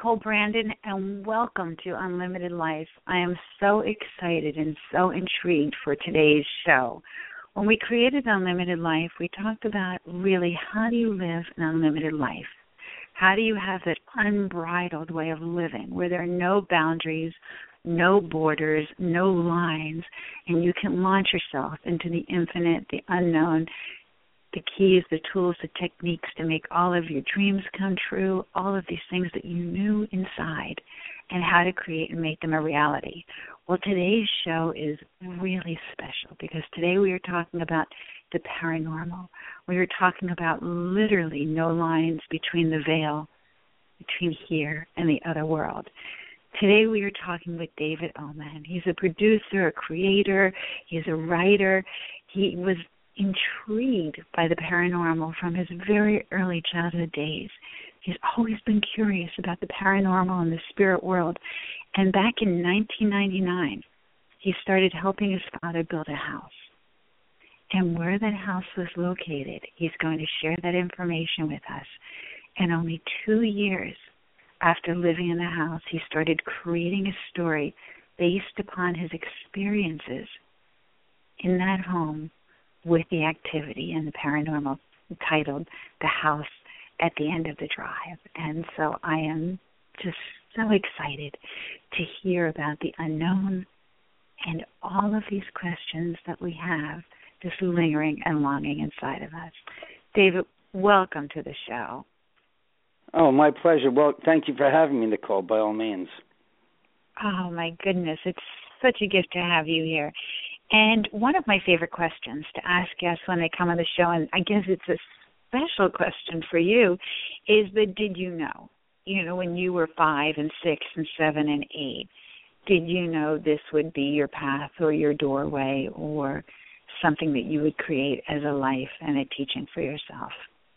Nicole Brandon, and welcome to Unlimited Life. I am so excited and so intrigued for today's show. When we created Unlimited Life, we talked about really how do you live an unlimited life? How do you have that unbridled way of living where there are no boundaries, no borders, no lines, and you can launch yourself into the infinite, the unknown, the keys, the tools, the techniques to make all of your dreams come true, all of these things that you knew inside, and how to create and make them a reality. Well, today's show is really special because today we are talking about the paranormal. We are talking about literally no lines between the veil, between here and the other world. Today we are talking with David Oman. He's a producer, a creator, he's a writer. He was intrigued by the paranormal from his very early childhood days. He's always been curious about the paranormal and the spirit world. And back in 1999, he started helping his father build a house. And where that house was located, he's going to share that information with us. And only 2 years after living in the house, he started creating a story based upon his experiences in that home with the activity and the paranormal, titled The House at the End of the Drive. And so I am just so excited to hear about the unknown and all of these questions that we have just lingering and longing inside of us. David, welcome to the show. Oh, my pleasure. Well, thank you for having me, Nicole, by all means. Oh, my goodness. It's such a gift to have you here. And one of my favorite questions to ask guests when they come on the show, and I guess it's a special question for you, is the did you know? You know, when you were 5 and 6 and 7 and 8, did you know this would be your path or your doorway or something that you would create as a life and a teaching for yourself?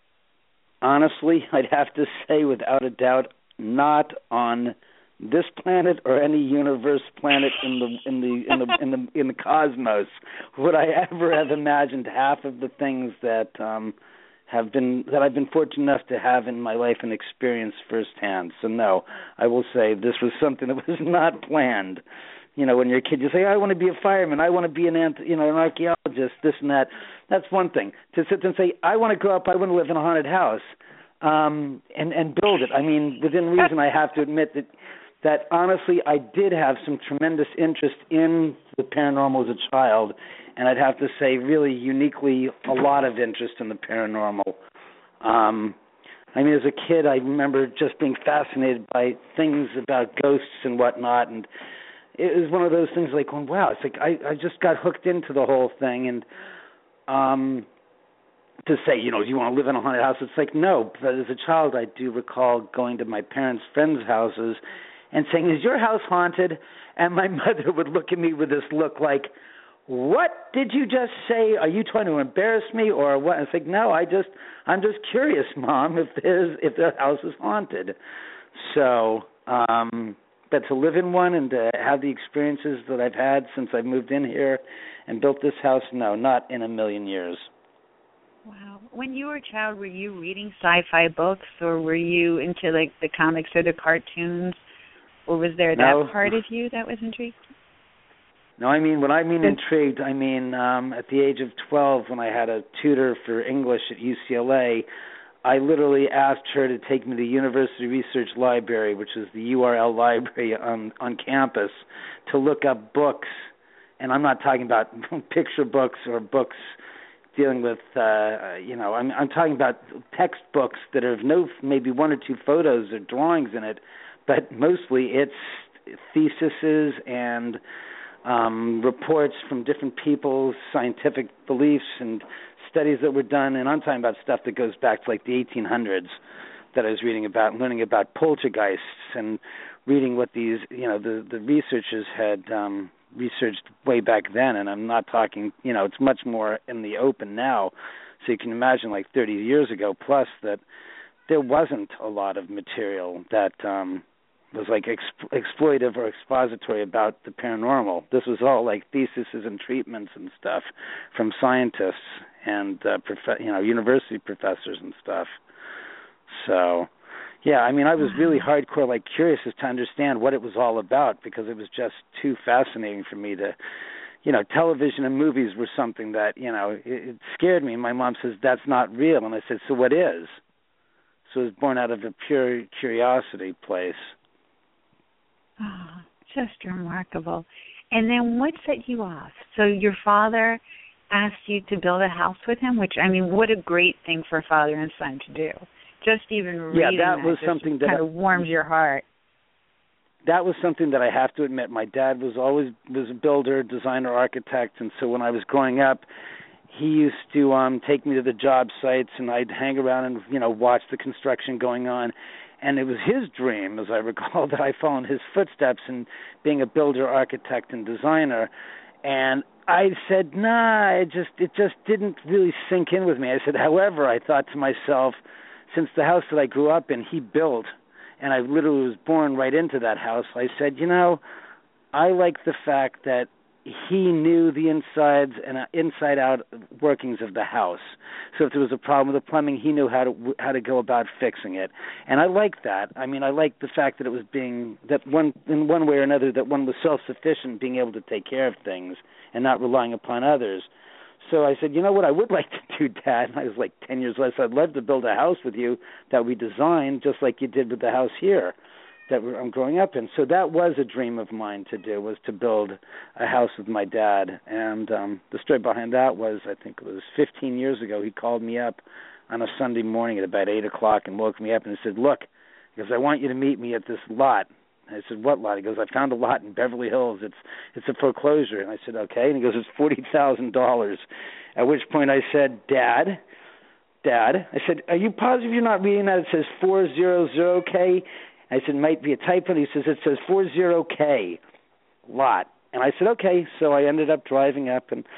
Honestly, I'd have to say without a doubt, not on this planet or any universe planet in the cosmos would I ever have imagined half of the things that I've been fortunate enough to have in my life and experience firsthand. So no, I will say this was something that was not planned. You know, when you're a kid, you say, I want to be a fireman, I want to be an archaeologist, this and that. That's one thing. To sit and say, I want to grow up, I want to live in a haunted house, and build it. I mean, within reason, I have to admit that honestly, I did have some tremendous interest in the paranormal as a child, and I'd have to say really uniquely a lot of interest in the paranormal. I mean, as a kid, I remember just being fascinated by things about ghosts and whatnot, and it was one of those things like, going, wow, it's like I just got hooked into the whole thing, and to say, you know, do you want to live in a haunted house? It's like, no, but as a child, I do recall going to my parents' friends' houses and saying, is your house haunted? And my mother would look at me with this look like, what did you just say? Are you trying to embarrass me or what? And it's like, no, I'm just curious, Mom, if their house is haunted. So, but to live in one and to have the experiences that I've had since I moved in here and built this house, no, not in a million years. Wow. When you were a child, were you reading sci-fi books or were you into like the comics or the cartoons? Or was there that part of you that was intrigued? No, I mean, when I mean intrigued, I mean at the age of 12 when I had a tutor for English at UCLA, I literally asked her to take me to the University Research Library, which is the URL library on campus, to look up books. And I'm not talking about picture books or books dealing with, I'm talking about textbooks that have maybe 1 or 2 photos or drawings in it, but mostly it's theses and reports from different people's scientific beliefs and studies that were done. And I'm talking about stuff that goes back to like the 1800s that I was reading about, learning about poltergeists and reading what these, the researchers had researched way back then. And I'm not talking, it's much more in the open now. So you can imagine like 30 years ago plus that there wasn't a lot of material that was like exploitive or expository about the paranormal. This was all like theses and treatments and stuff from scientists and university professors and stuff. So, Yeah, I mean, I was really hardcore, like, curious as to understand what it was all about, because it was just too fascinating for me to, television and movies were something that, it scared me. My mom says, that's not real. And I said, so what is? So it was born out of a pure curiosity place. Oh, just remarkable. And then what set you off? So your father asked you to build a house with him, which, I mean, what a great thing for a father and son to do. Just even reading that was just something that kind of warms your heart. That was something that I have to admit. My dad was a builder, designer, architect, and so when I was growing up, he used to take me to the job sites, and I'd hang around and watch the construction going on. And it was his dream, as I recall, that I follow in his footsteps in being a builder, architect, and designer. And I said, nah, it just didn't really sink in with me. I said, however, I thought to myself, since the house that I grew up in, he built, and I literally was born right into that house, I said, I like the fact that he knew the insides and inside-out workings of the house. So if there was a problem with the plumbing, he knew how to go about fixing it. And I like that. I mean, I like the fact that it was in one way or another, that one was self-sufficient, being able to take care of things and not relying upon others. So I said, you know what I would like to do, Dad? And I was like 10 years old. So I'd love to build a house with you that we designed, just like you did with the house here that I'm growing up in. So that was a dream of mine to do, was to build a house with my dad. And the story behind that was, I think it was 15 years ago, he called me up on a Sunday morning at about 8 o'clock and woke me up and he said, look, because I want you to meet me at this lot. I said, what lot? He goes, I found a lot in Beverly Hills. It's a foreclosure. And I said, okay. And he goes, it's $40,000. At which point I said, Dad, I said, are you positive you're not reading that? It says 400K. I said, it might be a typo. And he says, it says 40K lot. And I said, okay. So I ended up driving up and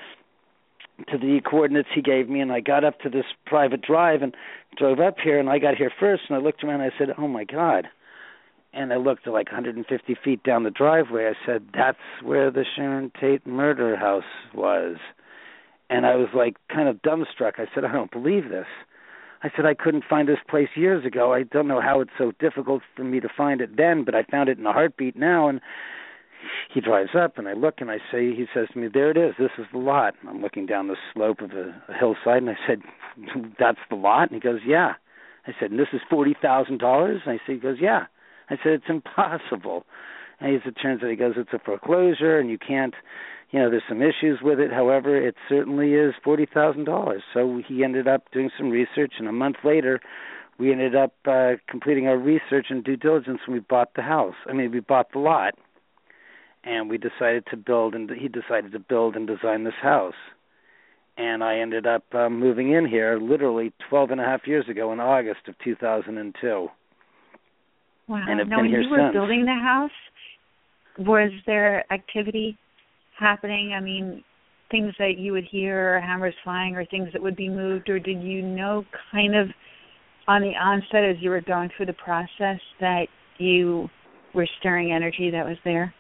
to the coordinates he gave me, and I got up to this private drive and drove up here, and I got here first, and I looked around and I said, oh, my God. And I looked at like 150 feet down the driveway. I said, that's where the Sharon Tate murder house was. And I was like kind of dumbstruck. I said, I don't believe this. I said, I couldn't find this place years ago. I don't know how it's so difficult for me to find it then, but I found it in a heartbeat now. And he drives up, and I look, and he says to me, there it is. This is the lot. And I'm looking down the slope of a hillside, and I said, that's the lot? And he goes, yeah. I said, and this is $40,000? And he goes, yeah. I said, it's impossible. And as it turns out, he goes, it's a foreclosure, and you can't, there's some issues with it. However, it certainly is $40,000. So he ended up doing some research, and a month later, we ended up completing our research and due diligence when we bought the house. We bought the lot, and we decided to build, and he decided to build and design this house. And I ended up moving in here literally 12 and a half years ago in August of 2002. Wow. And now, when you were building the house, was there activity happening? Things that you would hear, or hammers flying, or things that would be moved, or did you know kind of on the onset as you were going through the process that you were stirring energy that was there?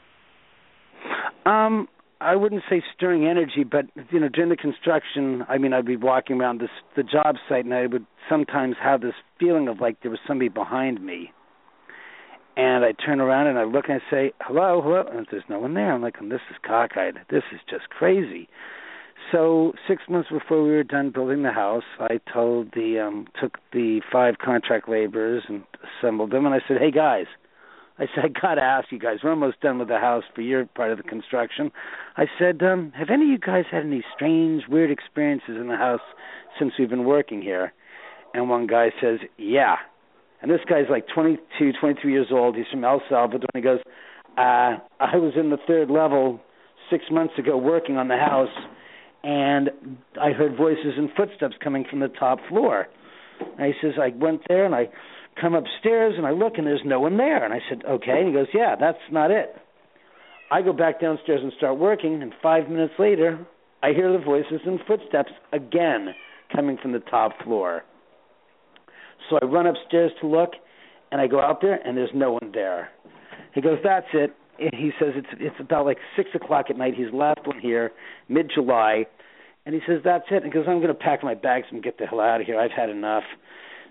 I wouldn't say stirring energy, but, during the construction, I'd be walking around the job site, and I would sometimes have this feeling of like there was somebody behind me. And I turn around and I look and I say, hello, and there's no one there. I'm like, this is cockeyed. This is just crazy. So 6 months before we were done building the house, I took the 5 contract laborers and assembled them, and I said, hey, guys, I got to ask you guys, we're almost done with the house for your part of the construction. I said, have any of you guys had any strange, weird experiences in the house since we've been working here? And one guy says, yeah. And this guy's like 22, 23 years old. He's from El Salvador. And he goes, I was in the 3rd level 6 months ago working on the house, and I heard voices and footsteps coming from the top floor. And he says, I went there, and I come upstairs, and I look, and there's no one there. And I said, okay. And he goes, yeah, that's not it. I go back downstairs and start working, and 5 minutes later, I hear the voices and footsteps again coming from the top floor. So I run upstairs to look, and I go out there, and there's no one there. He goes, that's it. And he says it's about like 6 o'clock at night. He's last one here, mid-July. And he says, that's it. And he goes, I'm going to pack my bags and get the hell out of here. I've had enough.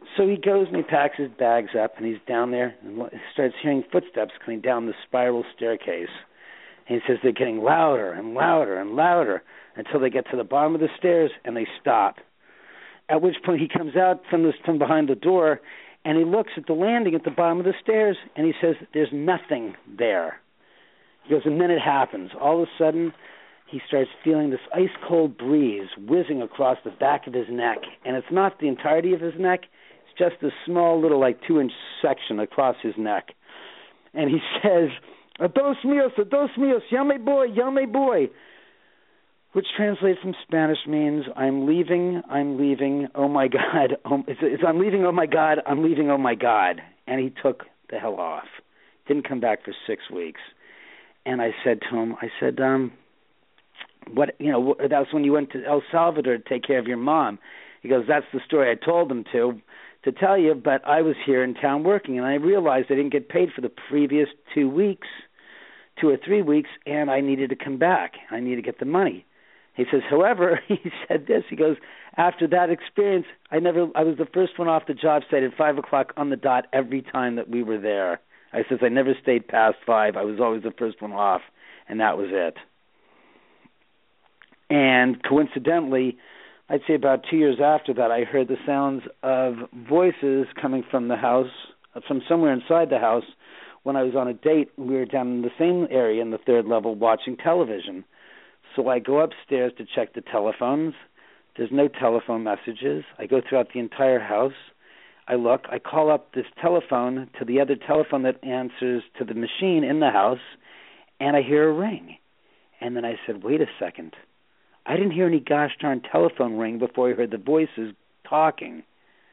So he goes and he packs his bags up, and he's down there and starts hearing footsteps coming down the spiral staircase. And he says they're getting louder and louder and louder until they get to the bottom of the stairs and they stop. At which point he comes out from behind the door, and he looks at the landing at the bottom of the stairs, and he says there's nothing there. He goes, and then it happens. All of a sudden, he starts feeling this ice-cold breeze whizzing across the back of his neck. And it's not the entirety of his neck. It's just a small little, 2-inch section across his neck. And he says, "Ados míos, llame boy," which translates from Spanish means, I'm leaving, oh my God. I'm leaving, oh my God, I'm leaving, oh my God. And he took the hell off. Didn't come back for 6 weeks. And I said to him, that's when you went to El Salvador to take care of your mom. He goes, that's the story I told him to tell you, but I was here in town working, and I realized I didn't get paid for the previous 2 or 3 weeks, and I needed to come back. I needed to get the money. He says, however, he said this, he goes, after that experience, I was the first one off the job site at 5 o'clock on the dot every time that we were there. I says, I never stayed past 5. I was always the first one off, and that was it. And coincidentally, I'd say about 2 years after that, I heard the sounds of voices coming from the house, from somewhere inside the house, when I was on a date. We were down in the same area in the 3rd level watching television. So I go upstairs to check the telephones. There's no telephone messages. I go throughout the entire house. I look. I call up this telephone to the other telephone that answers to the machine in the house, and I hear a ring. And then I said, wait a second. I didn't hear any gosh darn telephone ring before I heard the voices talking.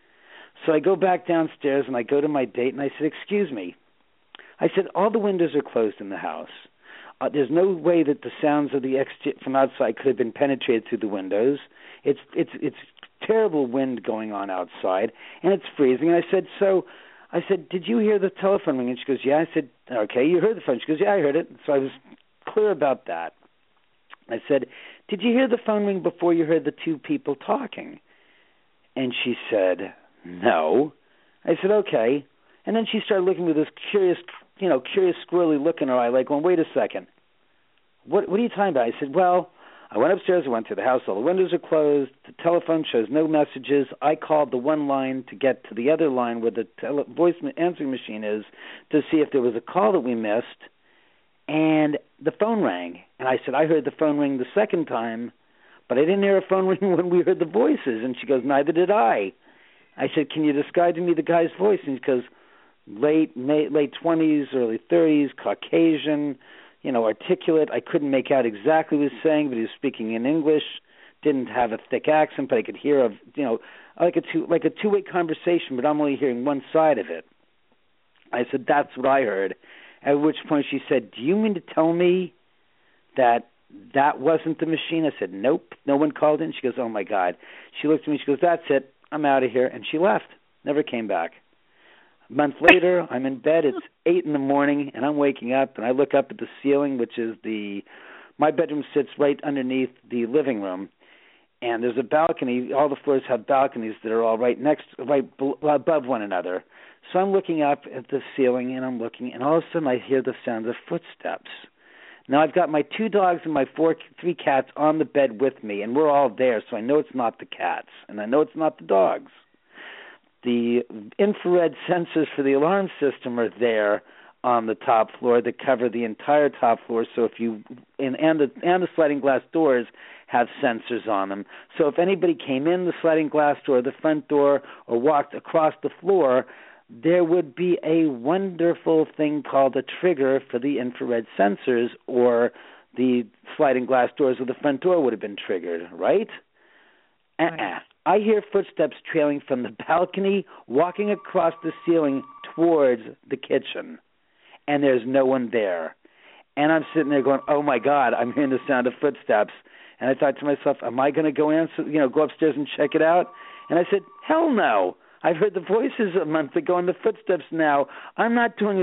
So I go back downstairs, and I go to my date, and I said, excuse me. I said, all the windows are closed in the house. There's no way that the sounds of the from outside could have been penetrated through the windows. It's terrible wind going on outside, and it's freezing. And I said, did you hear the telephone ring? And she goes, yeah. I said, okay, you heard the phone. She goes, yeah, I heard it. So I was clear about that. I said, did you hear the phone ring before you heard the 2 people talking? And she said, no. I said, okay. And then she started looking with this curious squirrely look in her eye, like, well, wait a second. What are you talking about? I said, well, I went upstairs, I went to the house, all the windows are closed, the telephone shows no messages. I called the one line to get to the other line where the voice answering machine is to see if there was a call that we missed, and the phone rang. And I said, I heard the phone ring the second time, but I didn't hear a phone ring when we heard the voices. And she goes, neither did I. I said, can you describe to me the guy's voice? And she goes, late 20s, early 30s, Caucasian, articulate. I couldn't make out exactly what he was saying, but he was speaking in English. Didn't have a thick accent, but I could hear like a two-way conversation, but I'm only hearing one side of it. I said, that's what I heard. At which point she said, do you mean to tell me that wasn't the machine? I said, nope, no one called in. She goes, oh my God. She looked at me, she goes, that's it, I'm out of here. And she left, never came back. A month later, I'm in bed, it's 8 in the morning, and I'm waking up, and I look up at the ceiling, which is my bedroom sits right underneath the living room, and there's a balcony. All the floors have balconies that are all right above one another. So I'm looking up at the ceiling, and I'm looking, and all of a sudden I hear the sound of footsteps. Now I've got my 2 dogs and my 3 cats on the bed with me, and we're all there, so I know it's not the cats, and I know it's not the dogs. The infrared sensors for the alarm system are there on the top floor that cover the entire top floor. So if and the sliding glass doors have sensors on them. So if anybody came in the sliding glass door, the front door, or walked across the floor, there would be a wonderful thing called a trigger for the infrared sensors, or the sliding glass doors of the front door would have been triggered, right? Right. I hear footsteps trailing from the balcony, walking across the ceiling towards the kitchen, and there's no one there. And I'm sitting there going, oh, my God, I'm hearing the sound of footsteps. And I thought to myself, am I going to go upstairs and check it out? And I said, hell no. I've heard the voices a month ago and the footsteps now. I'm not doing a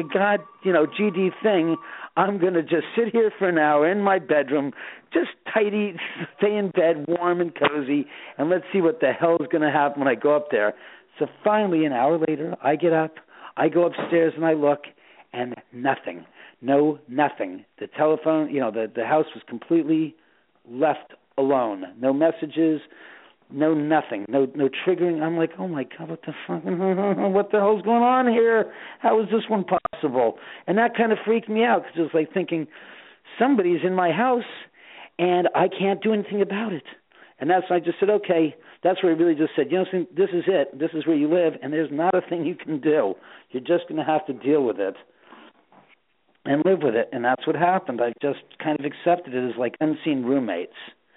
GD thing. I'm going to just sit here for an hour in my bedroom, just tidy, stay in bed, warm and cozy, and let's see what the hell is going to happen when I go up there. So finally, an hour later, I get up, I go upstairs and I look, and nothing. No, nothing. The telephone, the house was completely left alone. No messages, no nothing, no triggering. I'm like, oh my God, what the fuck? What the hell's going on here? How is this one possible? And that kind of freaked me out because it was like thinking, somebody's in my house and I can't do anything about it. And that's when I just said, okay, that's where he really just said, this is it. This is where you live, and there's not a thing you can do. You're just going to have to deal with it and live with it. And that's what happened. I just kind of accepted it as like unseen roommates.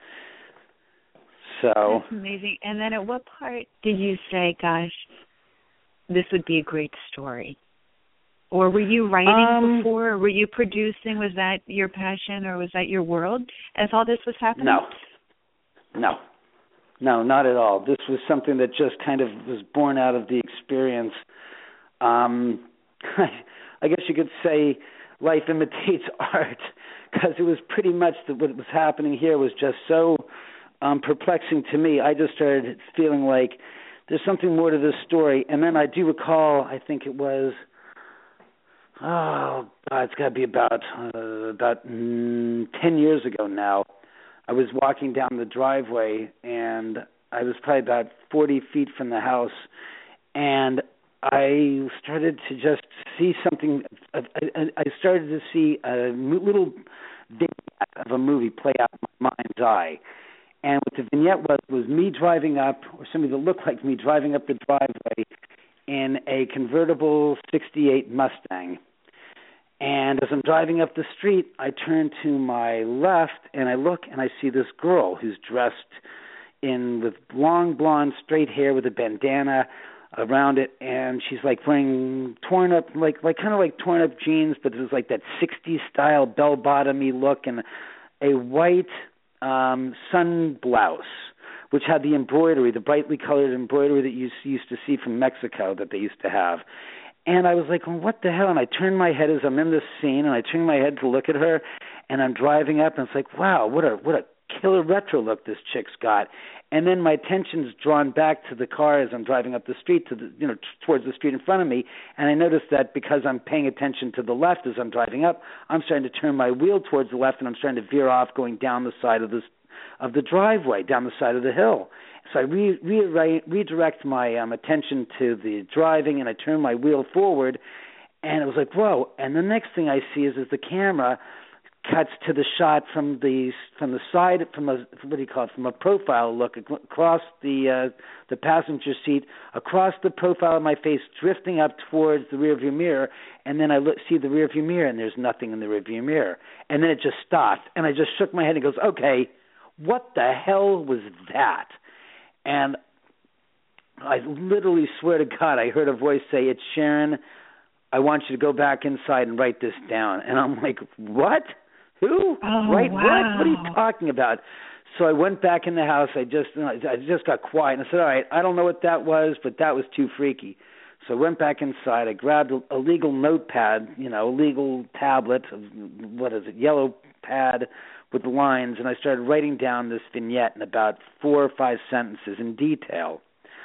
So that's amazing. And then at what part did you say, gosh, this would be a great story? Or were you writing before? Or were you producing? Was that your passion, or was that your world as all this was happening? No, not at all. This was something that just kind of was born out of the experience. I guess you could say life imitates art, because it was pretty much what was happening here was just so perplexing to me. I just started feeling like there's something more to this story. And then I do recall, I think it was, it's got to be about 10 years ago now. I was walking down the driveway, and I was probably about 40 feet from the house, and I started to just see something. I started to see a little vignette of a movie play out in my mind's eye. And what the vignette was me driving up, or somebody that looked like me driving up the driveway in a convertible 68 Mustang. And as I'm driving up the street, I turn to my left, and I look, and I see this girl who's dressed with long blonde straight hair with a bandana around it, and she's like wearing torn up, like kind of like torn up jeans, but it was like that 60s style bell-bottomy look, and a white sun blouse, which had the embroidery, the brightly colored embroidery that you used to see from Mexico that they used to have. And I was like, well, what the hell? And I turned my head as I'm in this scene, and I turned my head to look at her, and I'm driving up, and it's like, wow, what a killer retro look this chick's got. And then my attention's drawn back to the car as I'm driving up the street, towards the street in front of me, and I noticed that because I'm paying attention to the left as I'm driving up, I'm starting to turn my wheel towards the left, and I'm starting to veer off, going down the side of the driveway, down the side of the hill. So I redirect my attention to the driving, and I turn my wheel forward, and it was like, whoa. And the next thing I see is the camera cuts to the shot from the side, from a profile look across the passenger seat, across the profile of my face, drifting up towards the rearview mirror, and then I see the rearview mirror, and there's nothing in the rearview mirror. And then it just stopped, and I just shook my head and goes, okay, what the hell was that? And I literally swear to God, I heard a voice say, it's Sharon, I want you to go back inside and write this down. And I'm like, what? Who? Right? Wow. What are you talking about? So I went back in the house. I just got quiet, and I said, all right, I don't know what that was, but that was too freaky. So I went back inside. I grabbed a legal notepad, a legal tablet, yellow pad, with the lines, and I started writing down this vignette in about 4 or 5 sentences in detail.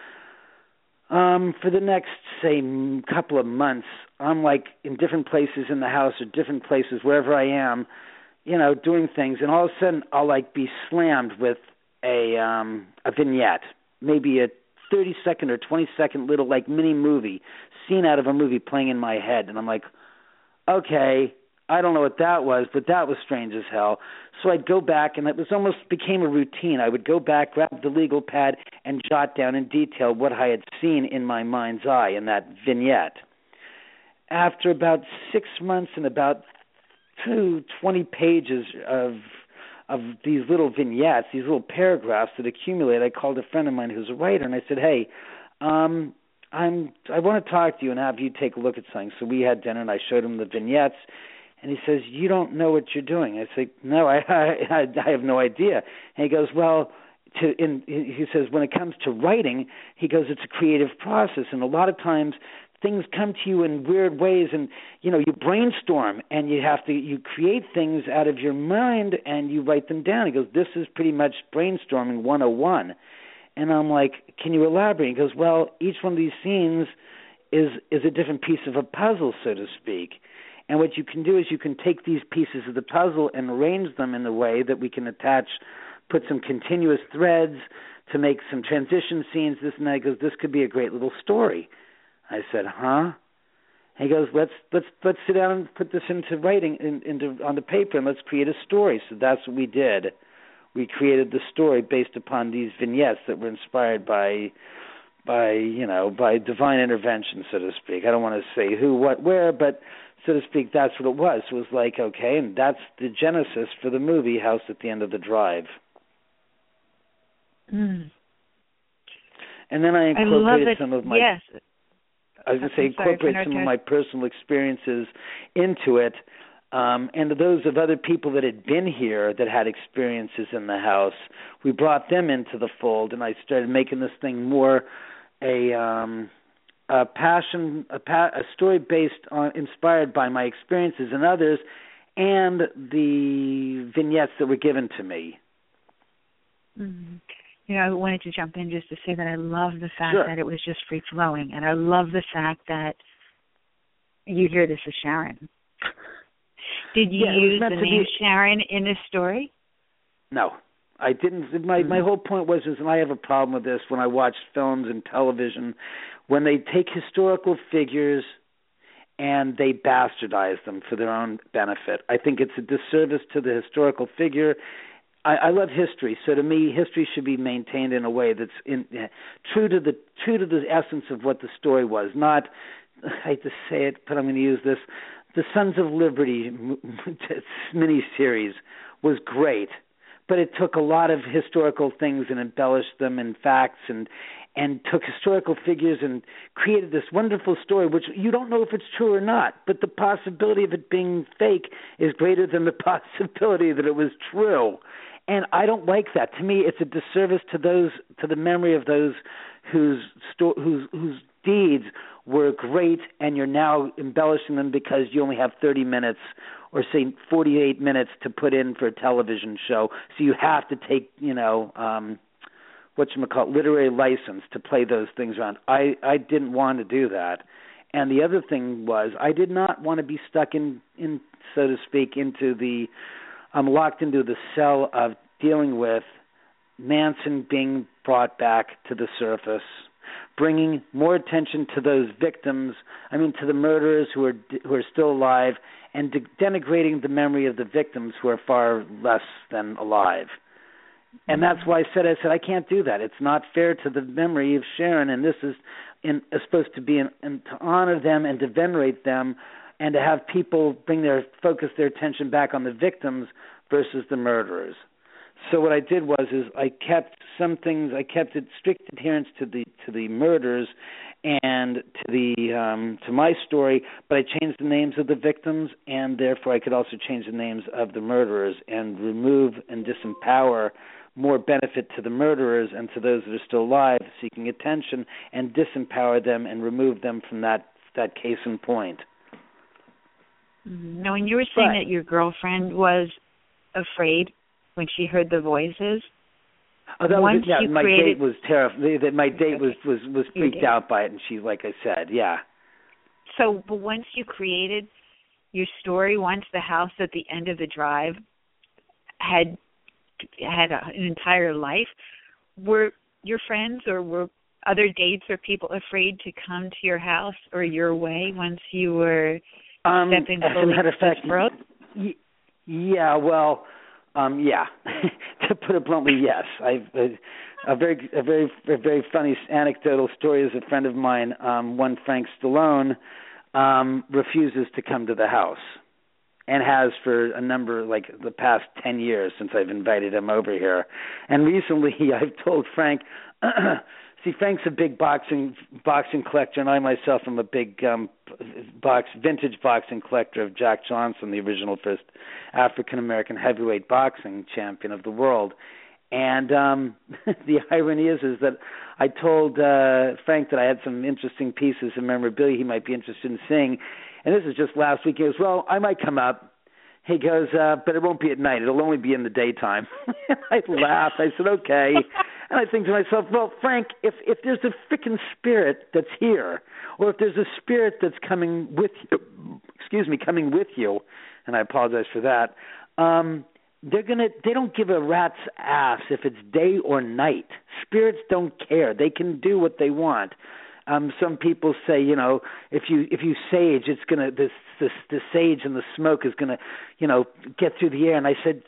For the next, say, couple of months, I'm like in different places in the house or different places, wherever I am, doing things, and all of a sudden I'll like be slammed with a vignette, maybe a 30-second or 20-second little like mini movie, scene out of a movie playing in my head, and I'm like, okay, I don't know what that was, but that was strange as hell. So I'd go back, and it was almost became a routine. I would go back, grab the legal pad, and jot down in detail what I had seen in my mind's eye in that vignette. After about 6 months and about 20 pages of these little vignettes, these little paragraphs that accumulate, I called a friend of mine who's a writer, and I said, hey, I want to talk to you and have you take a look at something. So we had dinner, and I showed him the vignettes. And he says, you don't know what you're doing. I say, no, I have no idea. And he goes, well, he says, when it comes to writing, he goes, it's a creative process. And a lot of times things come to you in weird ways, and, you brainstorm, and you create things out of your mind, and you write them down. He goes, this is pretty much brainstorming 101. And I'm like, can you elaborate? He goes, well, each one of these scenes is a different piece of a puzzle, so to speak. And what you can do is you can take these pieces of the puzzle and arrange them in a way that we can put some continuous threads to make some transition scenes, this and that. He goes, this could be a great little story. I said, huh? He goes, let's sit down and put this into writing, on the paper, and let's create a story. So that's what we did. We created the story based upon these vignettes that were inspired by divine intervention, so to speak. I don't want to say who, what, where, but so to speak, that's what it was. It was like, okay, and that's the genesis for the movie House at the End of the Drive. Mm. And then I incorporated some of my... Yes. I was going to say incorporate some of my personal experiences into it, and those of other people that had been here that had experiences in the house. We brought them into the fold, and I started making this thing more a story inspired by my experiences and others, and the vignettes that were given to me. Mm-hmm. I wanted to jump in just to say that I love the fact that it was just free-flowing, and I love the fact that you hear this as Sharon. Did you use the name Sharon in this story? No, I didn't. My whole point was, and I have a problem with this when I watch films and television, when they take historical figures and they bastardize them for their own benefit. I think it's a disservice to the historical figure. I love history, so to me, history should be maintained in a way that's true to the essence of what the story was. Not, I hate to say it, but I'm going to use this. The Sons of Liberty miniseries was great, but it took a lot of historical things and embellished them in facts and took historical figures and created this wonderful story, which you don't know if it's true or not, but the possibility of it being fake is greater than the possibility that it was true. And I don't like that. To me, it's a disservice to the memory of those whose deeds were great, and you're now embellishing them because you only have 30 minutes or say 48 minutes to put in for a television show. So you have to take, literary license to play those things around. I didn't want to do that. And the other thing was I did not want to be stuck in so to speak, I'm locked into the cell of dealing with Manson being brought back to the surface, bringing more attention to those victims, to the murderers who are still alive, and denigrating the memory of the victims who are far less than alive. And that's why I said, I can't do that. It's not fair to the memory of Sharon, and this is supposed to be to honor them and to venerate them, and to have people focus their attention back on the victims versus the murderers. So what I did was I kept some things. I kept it strict adherence to the murders and to my story, but I changed the names of the victims, and therefore I could also change the names of the murderers and remove and disempower more benefit to the murderers and to those that are still alive, seeking attention, and disempower them and remove them from that case in point. Now, when you were saying that your girlfriend was afraid when she heard the voices, my date was terrified. My date was freaked out by it, and she, like I said, yeah. So, but once you created your story, once the house at the end of the drive had an entire life, were your friends or were other dates or people afraid to come to your house or your way once you were stepping fully into this world? Yeah, well, yeah. To put it bluntly, yes. A very funny anecdotal story is a friend of mine, one Frank Stallone, refuses to come to the house, and has for a number, like the past 10 years since I've invited him over here. And recently I've told Frank, see, Frank's a big boxing collector, and I myself am a big vintage boxing collector of Jack Johnson, the original first African-American heavyweight boxing champion of the world. And the irony is that I told Frank that I had some interesting pieces of memorabilia he might be interested in seeing. And this is just last week. He goes, well, I might come up. He goes, but it won't be at night. It'll only be in the daytime. I laughed. I said, okay. And I think to myself, well, Frank, if there's a freaking spirit that's here, or if there's a spirit that's coming with you, and I apologize for that, they don't give a rat's ass if it's day or night. Spirits don't care. They can do what they want. Some people say, if you sage, it's gonna the sage and the smoke is gonna, get through the air. And I said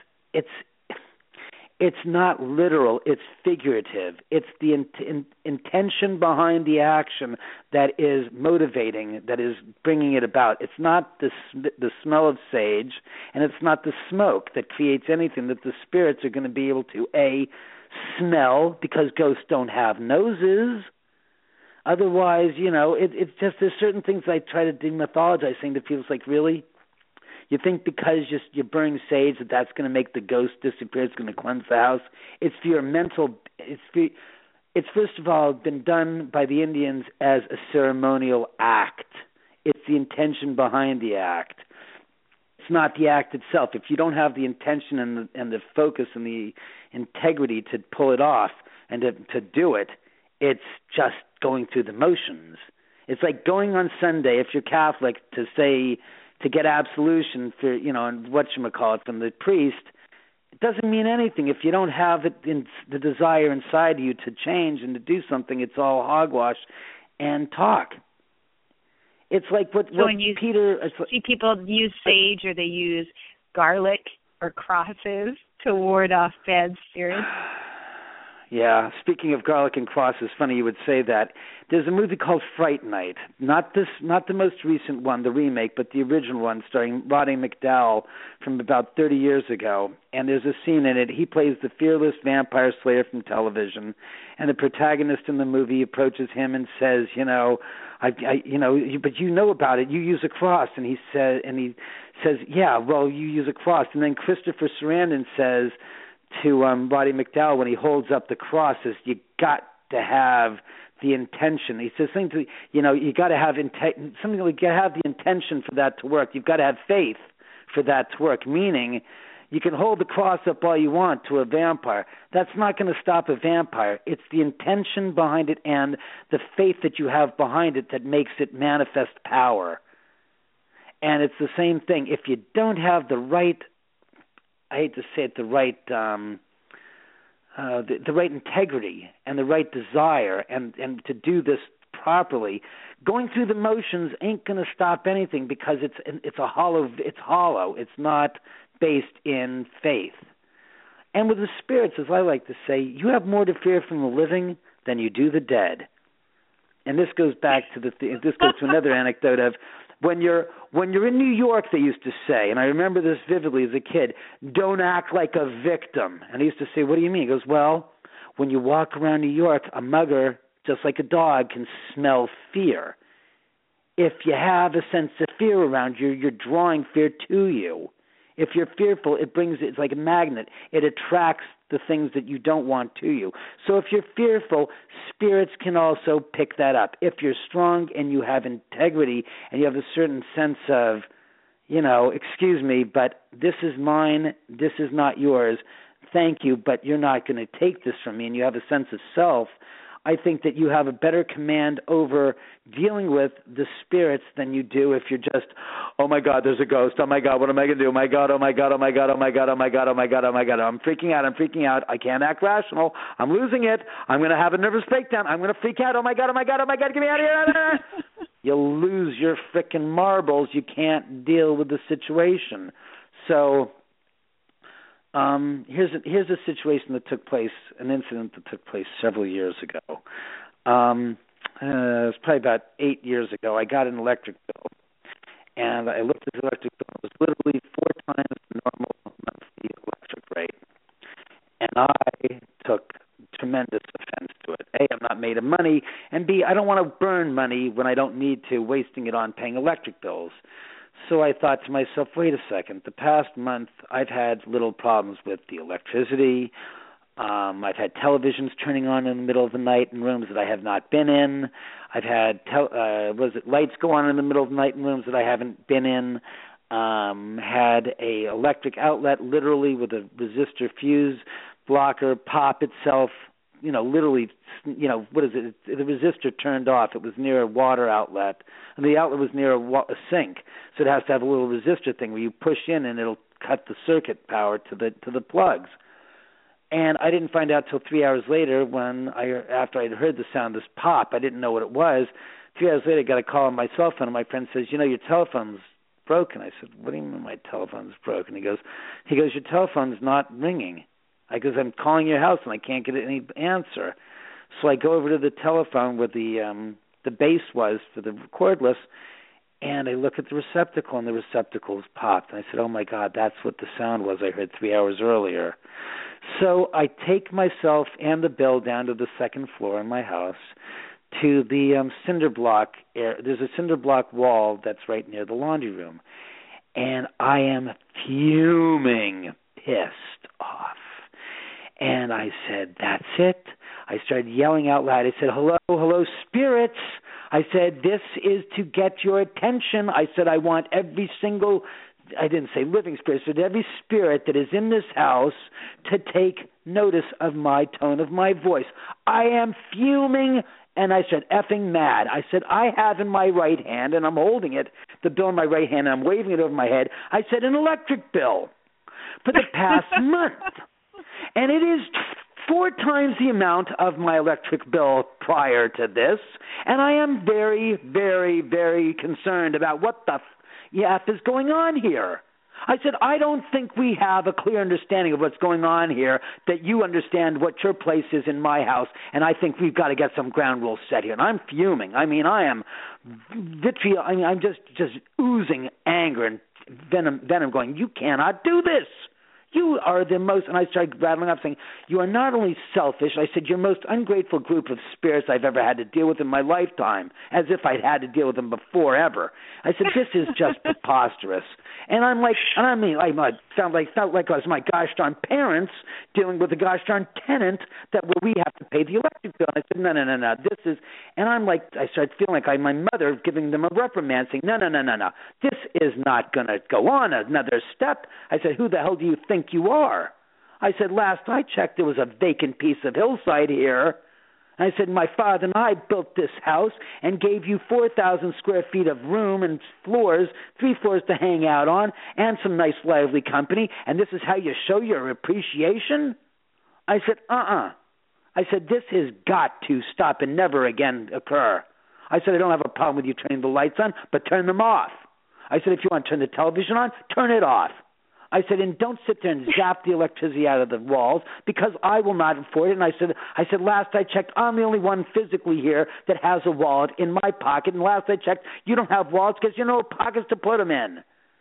it's not literal. It's figurative. It's the intention behind the action that is motivating, that is bringing it about. It's not the smell of sage, and it's not the smoke that creates anything that the spirits are going to be able to smell, because ghosts don't have noses. Otherwise, it's just there's certain things I try to demythologize, saying to people, it's like, really? You think because you burn sage that's going to make the ghost disappear, it's going to cleanse the house? It's for your mental, it's first of all been done by the Indians as a ceremonial act. It's the intention behind the act. It's not the act itself. If you don't have the intention and the focus and the integrity to pull it off and to do it, it's just going through the motions. It's like going on Sunday, if you're Catholic, to get absolution for, and whatchamacallit from the priest. It doesn't mean anything if you don't have it in the desire inside you to change and to do something. It's all hogwash and talk. It's like what when you Peter see people use sage, or they use garlic or crosses to ward off bad spirits. Yeah, speaking of garlic and crosses, funny you would say that. There's a movie called Fright Night, not the most recent one, the remake, but the original one, starring Roddy McDowall from about 30 years ago. And there's a scene in it. He plays the fearless vampire slayer from television, and the protagonist in the movie approaches him and says, but you know about it. You use a cross, and he says, yeah, well, you use a cross. And then Christopher Sarandon says to Roddy McDowall, when he holds up the cross, says, you got to have the intention. He says something to, you got to have something like, you have the intention for that to work. You've got to have faith for that to work, meaning you can hold the cross up all you want to a vampire. That's not going to stop a vampire. It's the intention behind it and the faith that you have behind it that makes it manifest power. And it's the same thing. If you don't have the right, I hate to say it, the right integrity and the right desire and to do this properly, going through the motions ain't going to stop anything, because it's hollow. It's not based in faith. And with the spirits, as I like to say, you have more to fear from the living than you do the dead. And this goes back to this goes to another anecdote of when you're in New York, they used to say, and I remember this vividly as a kid, don't act like a victim. And I used to say, what do you mean? He goes, well, when you walk around New York, a mugger, just like a dog, can smell fear. If you have a sense of fear around you, you're drawing fear to you. If you're fearful, it's like a magnet. It attracts the things that you don't want to you. So if you're fearful, spirits can also pick that up. If you're strong and you have integrity and you have a certain sense of, excuse me, but this is mine, this is not yours, thank you, but you're not going to take this from me, and you have a sense of self, I think that you have a better command over dealing with the spirits than you do if you're just, oh my God, there's a ghost. Oh my God, what am I going to do? Oh my God, oh my God, oh my God, oh my God, oh my God, oh my God, oh my God. I'm freaking out. I can't act rational. I'm losing it. I'm going to have a nervous breakdown. I'm going to freak out. Oh my God, oh my God, oh my God, get me out of here. You'll lose your frickin' marbles. You can't deal with the situation. So here's a situation that took place, an incident that took place several years ago. It was probably about 8 years ago. I got an electric bill, and I looked at the electric bill. It was literally 4 times the normal monthly electric rate, and I took tremendous offense to it. A, I'm not made of money, and B, I don't want to burn money when I don't need to, wasting it on paying electric bills. So I thought to myself, wait a second, the past month I've had little problems with the electricity. I've had televisions turning on in the middle of the night in rooms that I have not been in. I've had lights go on in the middle of the night in rooms that I haven't been in. Had a electric outlet literally with a resistor fuse blocker pop itself literally, what is it? The resistor turned off. It was near a water outlet, and the outlet was near a sink, so it has to have a little resistor thing where you push in and it'll cut the circuit power to the plugs. And I didn't find out till 3 hours later after I'd heard the sound of this pop. I didn't know what it was. 3 hours later, I got a call on my cell phone, and my friend says, your telephone's broken. I said, what do you mean my telephone's broken? He goes, your telephone's not ringing. I goes, I'm calling your house, and I can't get any answer. So I go over to the telephone where the base was for the cordless, and I look at the receptacle, and the receptacle's popped. And I said, oh, my God, that's what the sound was I heard 3 hours earlier. So I take myself and the bill down to the second floor in my house to the cinder block. There's a cinder block wall that's right near the laundry room. And I am fuming, pissed off. And I said, that's it. I started yelling out loud. I said, hello, spirits. I said, this is to get your attention. I said, I want every single, I didn't say living spirit, I said every spirit that is in this house to take notice of my tone of my voice. I am fuming, and I said, effing mad. I said, I have in my right hand, and I'm holding it, the bill in my right hand, and I'm waving it over my head. I said, an electric bill for the past month. And it is 4 times the amount of my electric bill prior to this, and I am very, very, very concerned about what the F is going on here. I said, I don't think we have a clear understanding of what's going on here, that you understand what your place is in my house, and I think we've got to get some ground rules set here. And I'm fuming. I mean, I am vitriol. I mean, I'm just oozing anger and venom going, you cannot do this. You are the most, and I started rattling up saying, you are not only selfish, I said, you're the most ungrateful group of spirits I've ever had to deal with in my lifetime, as if I'd had to deal with them before ever. I said, this is just preposterous. And I'm like, and I mean, I felt like I was my gosh darn parents dealing with a gosh darn tenant where we have to pay the electric bill. And I said, no, this is, and I'm like, I started feeling like I'm my mother giving them a reprimand, saying, no, this is not going to go on another step. I said, who the hell do you think you are? I said, last I checked, there was a vacant piece of hillside here. I said, my father and I built this house and gave you 4,000 square feet of room and floors, 3 floors to hang out on, and some nice lively company, and this is how you show your appreciation? I said, I said, this has got to stop and never again occur. I said, I don't have a problem with you turning the lights on, but turn them off. I said, if you want to turn the television on, turn it off. I said, and don't sit there and zap the electricity out of the walls, because I will not afford it. And I said, last I checked, I'm the only one physically here that has a wallet in my pocket. And last I checked, you don't have wallets because you know pockets to put them in.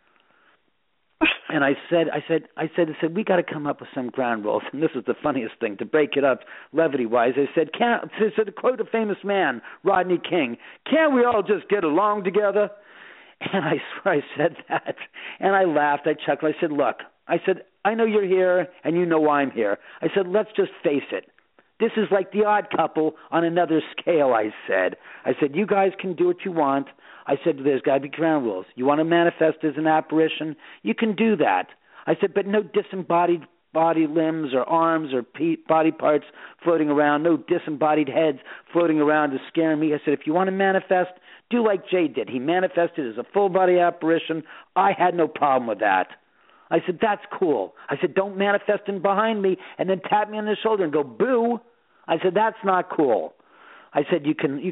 And I said, we got to come up with some ground rules. And this is the funniest thing, to break it up levity-wise. I said, to quote a famous man, Rodney King, can't we all just get along together? And I swear I said that, and I laughed, I chuckled, I said, look, I know you're here, and you know why I'm here. I said, let's just face it. This is like The Odd Couple on another scale, I said. You guys can do what you want. I said, there's got to be ground rules. You want to manifest as an apparition? You can do that. I said, but no disembodied body limbs or arms or body parts floating around, no disembodied heads floating around to scare me. I said, if you want to manifest, do like Jay did. He manifested as a full-body apparition. I had no problem with that. I said, that's cool. I said, don't manifest in behind me and then tap me on the shoulder and go, boo. I said, that's not cool. I said, you can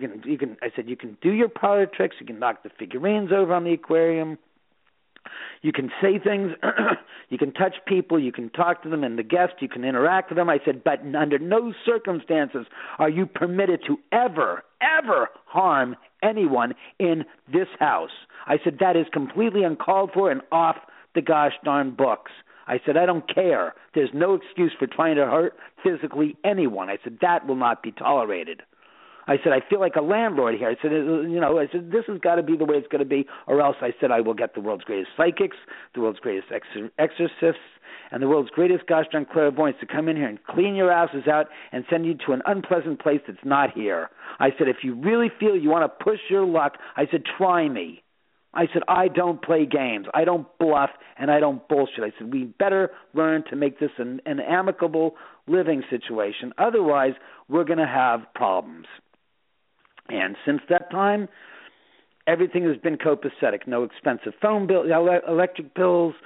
do your parlor tricks. You can knock the figurines over on the aquarium. You can say things, you can touch people, you can talk to them and the guests, you can interact with them. I said, but under no circumstances are you permitted to ever harm anyone in this house. I said, that is completely uncalled for and off the gosh darn books. I said, I don't care. There's no excuse for trying to hurt physically anyone. I said, that will not be tolerated. I said, I feel like a landlord here. I said, this has got to be the way it's going to be, or else, I said, I will get the world's greatest psychics, the world's greatest exorcists, and the world's greatest gosh darn clairvoyants to come in here and clean your asses out and send you to an unpleasant place that's not here. I said, if you really feel you want to push your luck, I said, try me. I said, I don't play games. I don't bluff, and I don't bullshit. I said, we better learn to make this an amicable living situation. Otherwise, we're going to have problems. And since that time, everything has been copacetic. No expensive phone bill, electric bills,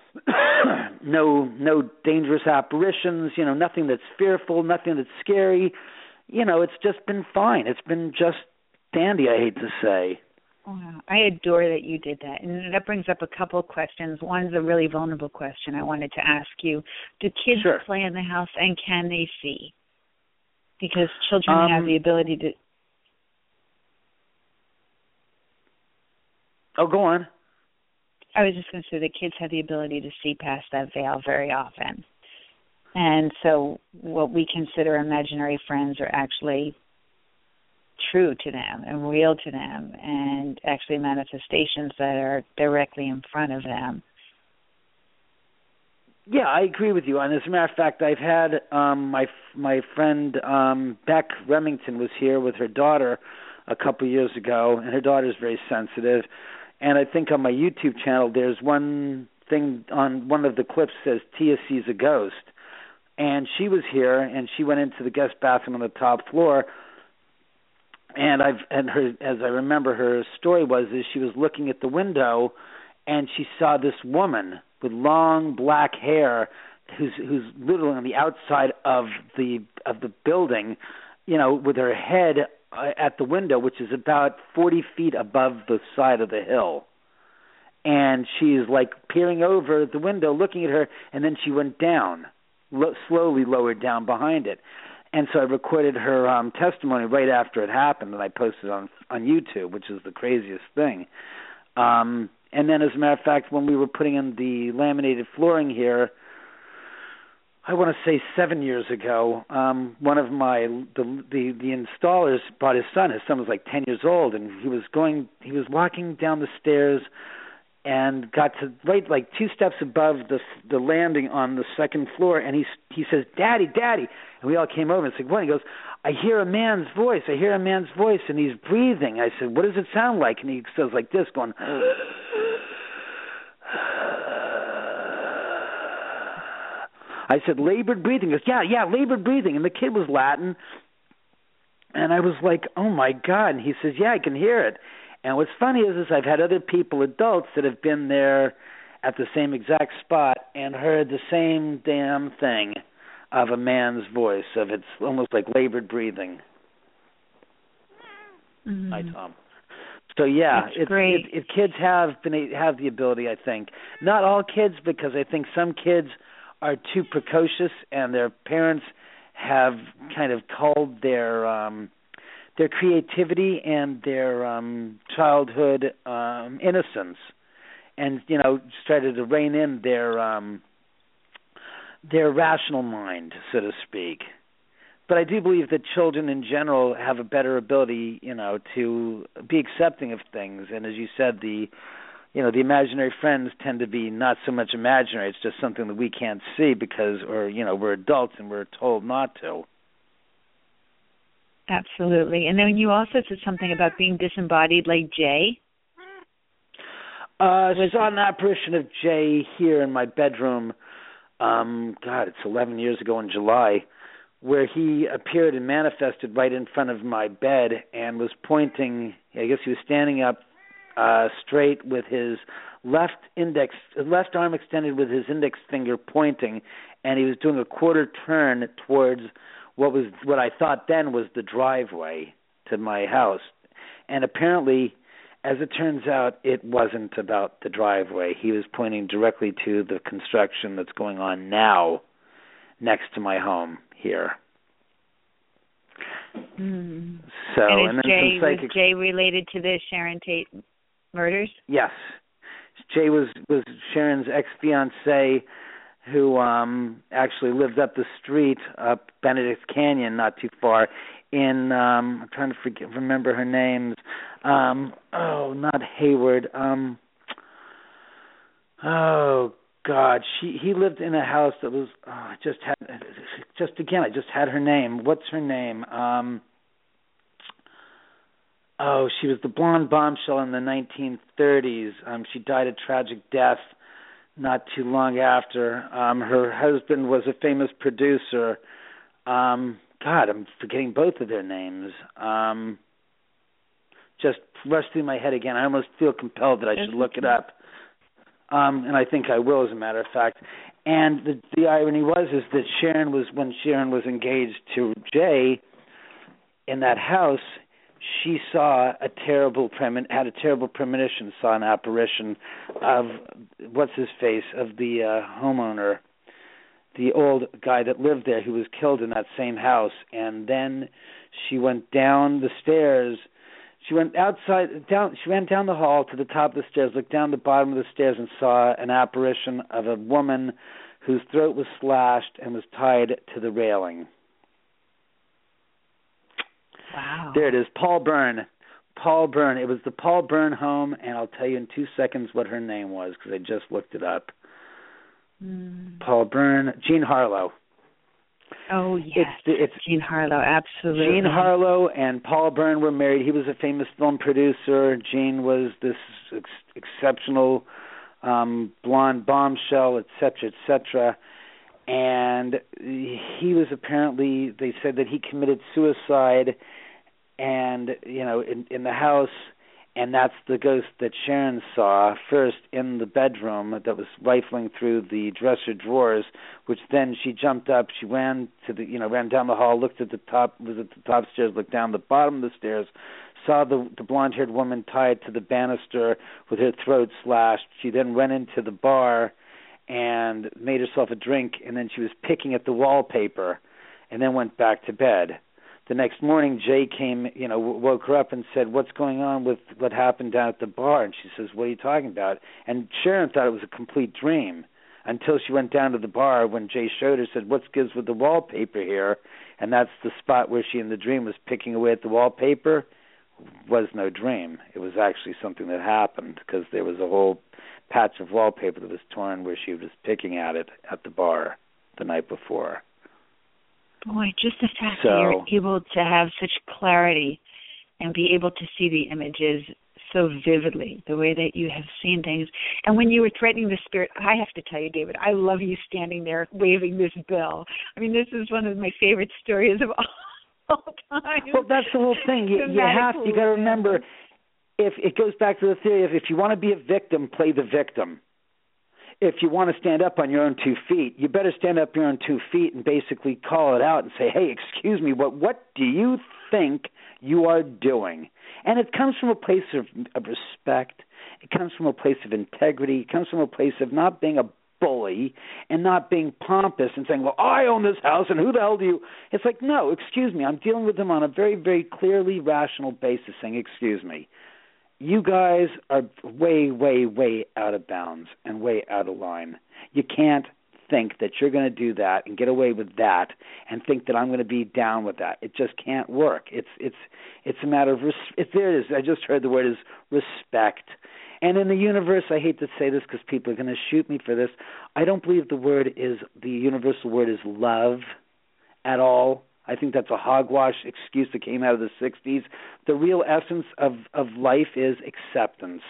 no dangerous apparitions, nothing that's fearful, nothing that's scary. It's just been fine. It's been just dandy, I hate to say. Wow. I adore that you did that. And that brings up a couple of questions. One's a really vulnerable question I wanted to ask you. Do kids Sure. play in the house, and can they see? Because children have the ability to... Oh, go on. I was just going to say the kids have the ability to see past that veil very often. And so what we consider imaginary friends are actually true to them and real to them, and actually manifestations that are directly in front of them. Yeah, I agree with you. And as a matter of fact, I've had my friend Beck Remington was here with her daughter a couple of years ago, and her daughter's very sensitive. And I think on my YouTube channel, there's one thing on one of the clips says Tia sees a ghost. And she was here, and she went into the guest bathroom on the top floor. And her, as I remember, her story is she was looking at the window, and she saw this woman with long black hair, who's literally on the outside of the building, with her head at the window, which is about 40 feet above the side of the hill. And she's like peering over the window, looking at her, and then she went down, slowly lowered down behind it. And so I recorded her testimony right after it happened, and I posted it on YouTube, which is the craziest thing. And then, as a matter of fact, when we were putting in the laminated flooring here, I want to say 7 years ago, one of the installers brought his son. His son was like 10 years old, and he was walking down the stairs and got to right like 2 steps above the landing on the second floor, and he says, "Daddy, Daddy," and we all came over and said, "What?" He goes, "I hear a man's voice. I hear a man's voice, and he's breathing." I said, "What does it sound like?" And he says like this, going. I said, "Labored breathing." He goes, yeah, labored breathing. And the kid was Latin. And I was like, oh, my God. And he says, yeah, I can hear it. And what's funny is I've had other people, adults, that have been there at the same exact spot and heard the same damn thing of a man's voice, of it's almost like labored breathing. Mm-hmm. Hi, Tom. So, yeah, great. If kids have the ability, I think. Not all kids, because I think some kids are too precocious, and their parents have kind of culled their creativity and their childhood innocence, and started to rein in their rational mind, so to speak. But I do believe that children in general have a better ability, to be accepting of things. And as you said, the imaginary friends tend to be not so much imaginary. It's just something that we can't see because, we're adults and we're told not to. Absolutely. And then you also said something about being disembodied like Jay. I saw an apparition of Jay here in my bedroom. It's 11 years ago in July, where he appeared and manifested right in front of my bed and was pointing. I guess he was standing up straight with his left arm extended with his index finger pointing, and he was doing a quarter turn towards what I thought then was the driveway to my house. And apparently, as it turns out, it wasn't about the driveway. He was pointing directly to the construction that's going on now next to my home here. Mm. So, and then was Jay related to the Sharon Tate murders? Yes. Jay was Sharon's ex-fiancé who actually lived up the street, up Benedict Canyon, not too far, in, I'm trying to remember her names. Not Hayward. Oh, God. He lived in a house that was, I just had her name. What's her name? Oh, she was the blonde bombshell in the 1930s. She died a tragic death not too long after. Her husband was a famous producer. God, I'm forgetting both of their names. Just rushed through my head again. I almost feel compelled that I should look it up. And I think I will, as a matter of fact. And the irony is that when Sharon was engaged to Jay in that house, she saw had a terrible premonition, saw an apparition of of the homeowner, the old guy that lived there who was killed in that same house. And then she went down the stairs. She went she went down the hall to the top of the stairs, looked down the bottom of the stairs, and saw an apparition of a woman whose throat was slashed and was tied to the railing. Wow. There it is, Paul Byrne. Paul Byrne. It was the Paul Byrne home, and I'll tell you in 2 seconds what her name was because I just looked it up. Paul Byrne, Jean Harlow. Oh, yes, it's Jean Harlow, absolutely. Jean Harlow and Paul Byrne were married. He was a famous film producer. Jean was this exceptional blonde bombshell, et cetera, and he was apparently, they said that he committed suicide and, in the house, and that's the ghost that Sharon saw first in the bedroom that was rifling through the dresser drawers, which then she jumped up, she ran down the hall, looked at the top stairs, looked down the bottom of the stairs, saw the blonde-haired woman tied to the banister with her throat slashed. She then went into the bar and made herself a drink, and then she was picking at the wallpaper and then went back to bed. The next morning, Jay came, woke her up and said, "What's going on with what happened down at the bar?" And she says, "What are you talking about?" And Sharon thought it was a complete dream until she went down to the bar when Jay showed her, said, "What's gives with the wallpaper here?" And that's the spot where she in the dream was picking away at the wallpaper. Was no dream. It was actually something that happened because there was a whole patch of wallpaper that was torn where she was picking at it at the bar the night before. Boy, just the fact that you're able to have such clarity and be able to see the images so vividly, the way that you have seen things. And when you were threatening the spirit, I have to tell you, David, I love you standing there waving this bell. I mean, this is one of my favorite stories of all time. Well, that's the whole thing. You got to remember, if it goes back to the theory of if you want to be a victim, play the victim. If you want to stand up on your own 2 feet, you better stand up on your own 2 feet and basically call it out and say, "Hey, excuse me, what do you think you are doing?" And it comes from a place of respect. It comes from a place of integrity. It comes from a place of not being a bully and not being pompous and saying, "Well, I own this house, and who the hell do you?" It's like, no, excuse me. I'm dealing with them on a very, very clearly rational basis saying, "Excuse me. You guys are way, way, way out of bounds and way out of line. You can't think that you're going to do that and get away with that and think that I'm going to be down with that. It just can't work. It's a matter of there it is. I just heard the word is respect. And in the universe, I hate to say this because people are going to shoot me for this. I don't believe the universal word is love at all. I think that's a hogwash excuse that came out of the 60s. The real essence of life is acceptance.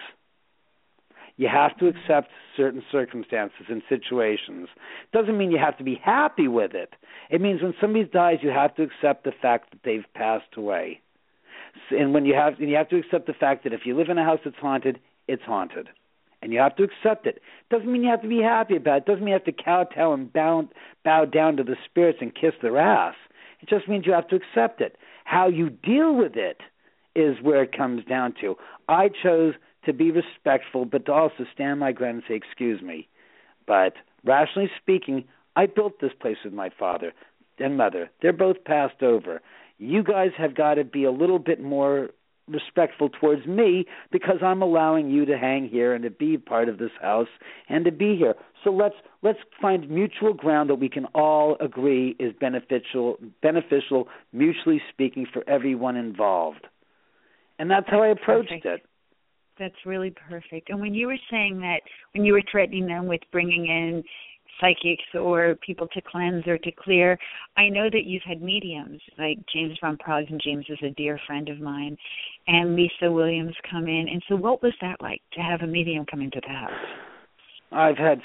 You have to accept certain circumstances and situations. Doesn't mean you have to be happy with it. It means when somebody dies, you have to accept the fact that they've passed away. And you have to accept the fact that if you live in a house that's haunted, it's haunted. And you have to accept it. Doesn't mean you have to be happy about it. Doesn't mean you have to kowtow and bow down to the spirits and kiss their ass. It just means you have to accept it. How you deal with it is where it comes down to. I chose to be respectful, but to also stand my ground and say, "Excuse me." But rationally speaking, I built this place with my father and mother. They're both passed over. You guys have got to be a little bit more respectful towards me because I'm allowing you to hang here and to be part of this house and to be here. So let's find mutual ground that we can all agree is beneficial, mutually speaking, for everyone involved. And that's how I approached it. That's really perfect. And when you were saying that, when you were threatening them with bringing in psychics or people to cleanse or to clear. I know that you've had mediums like James Van Prague, and James is a dear friend of mine, and Lisa Williams come in. And so what was that like to have a medium come into the house? I've had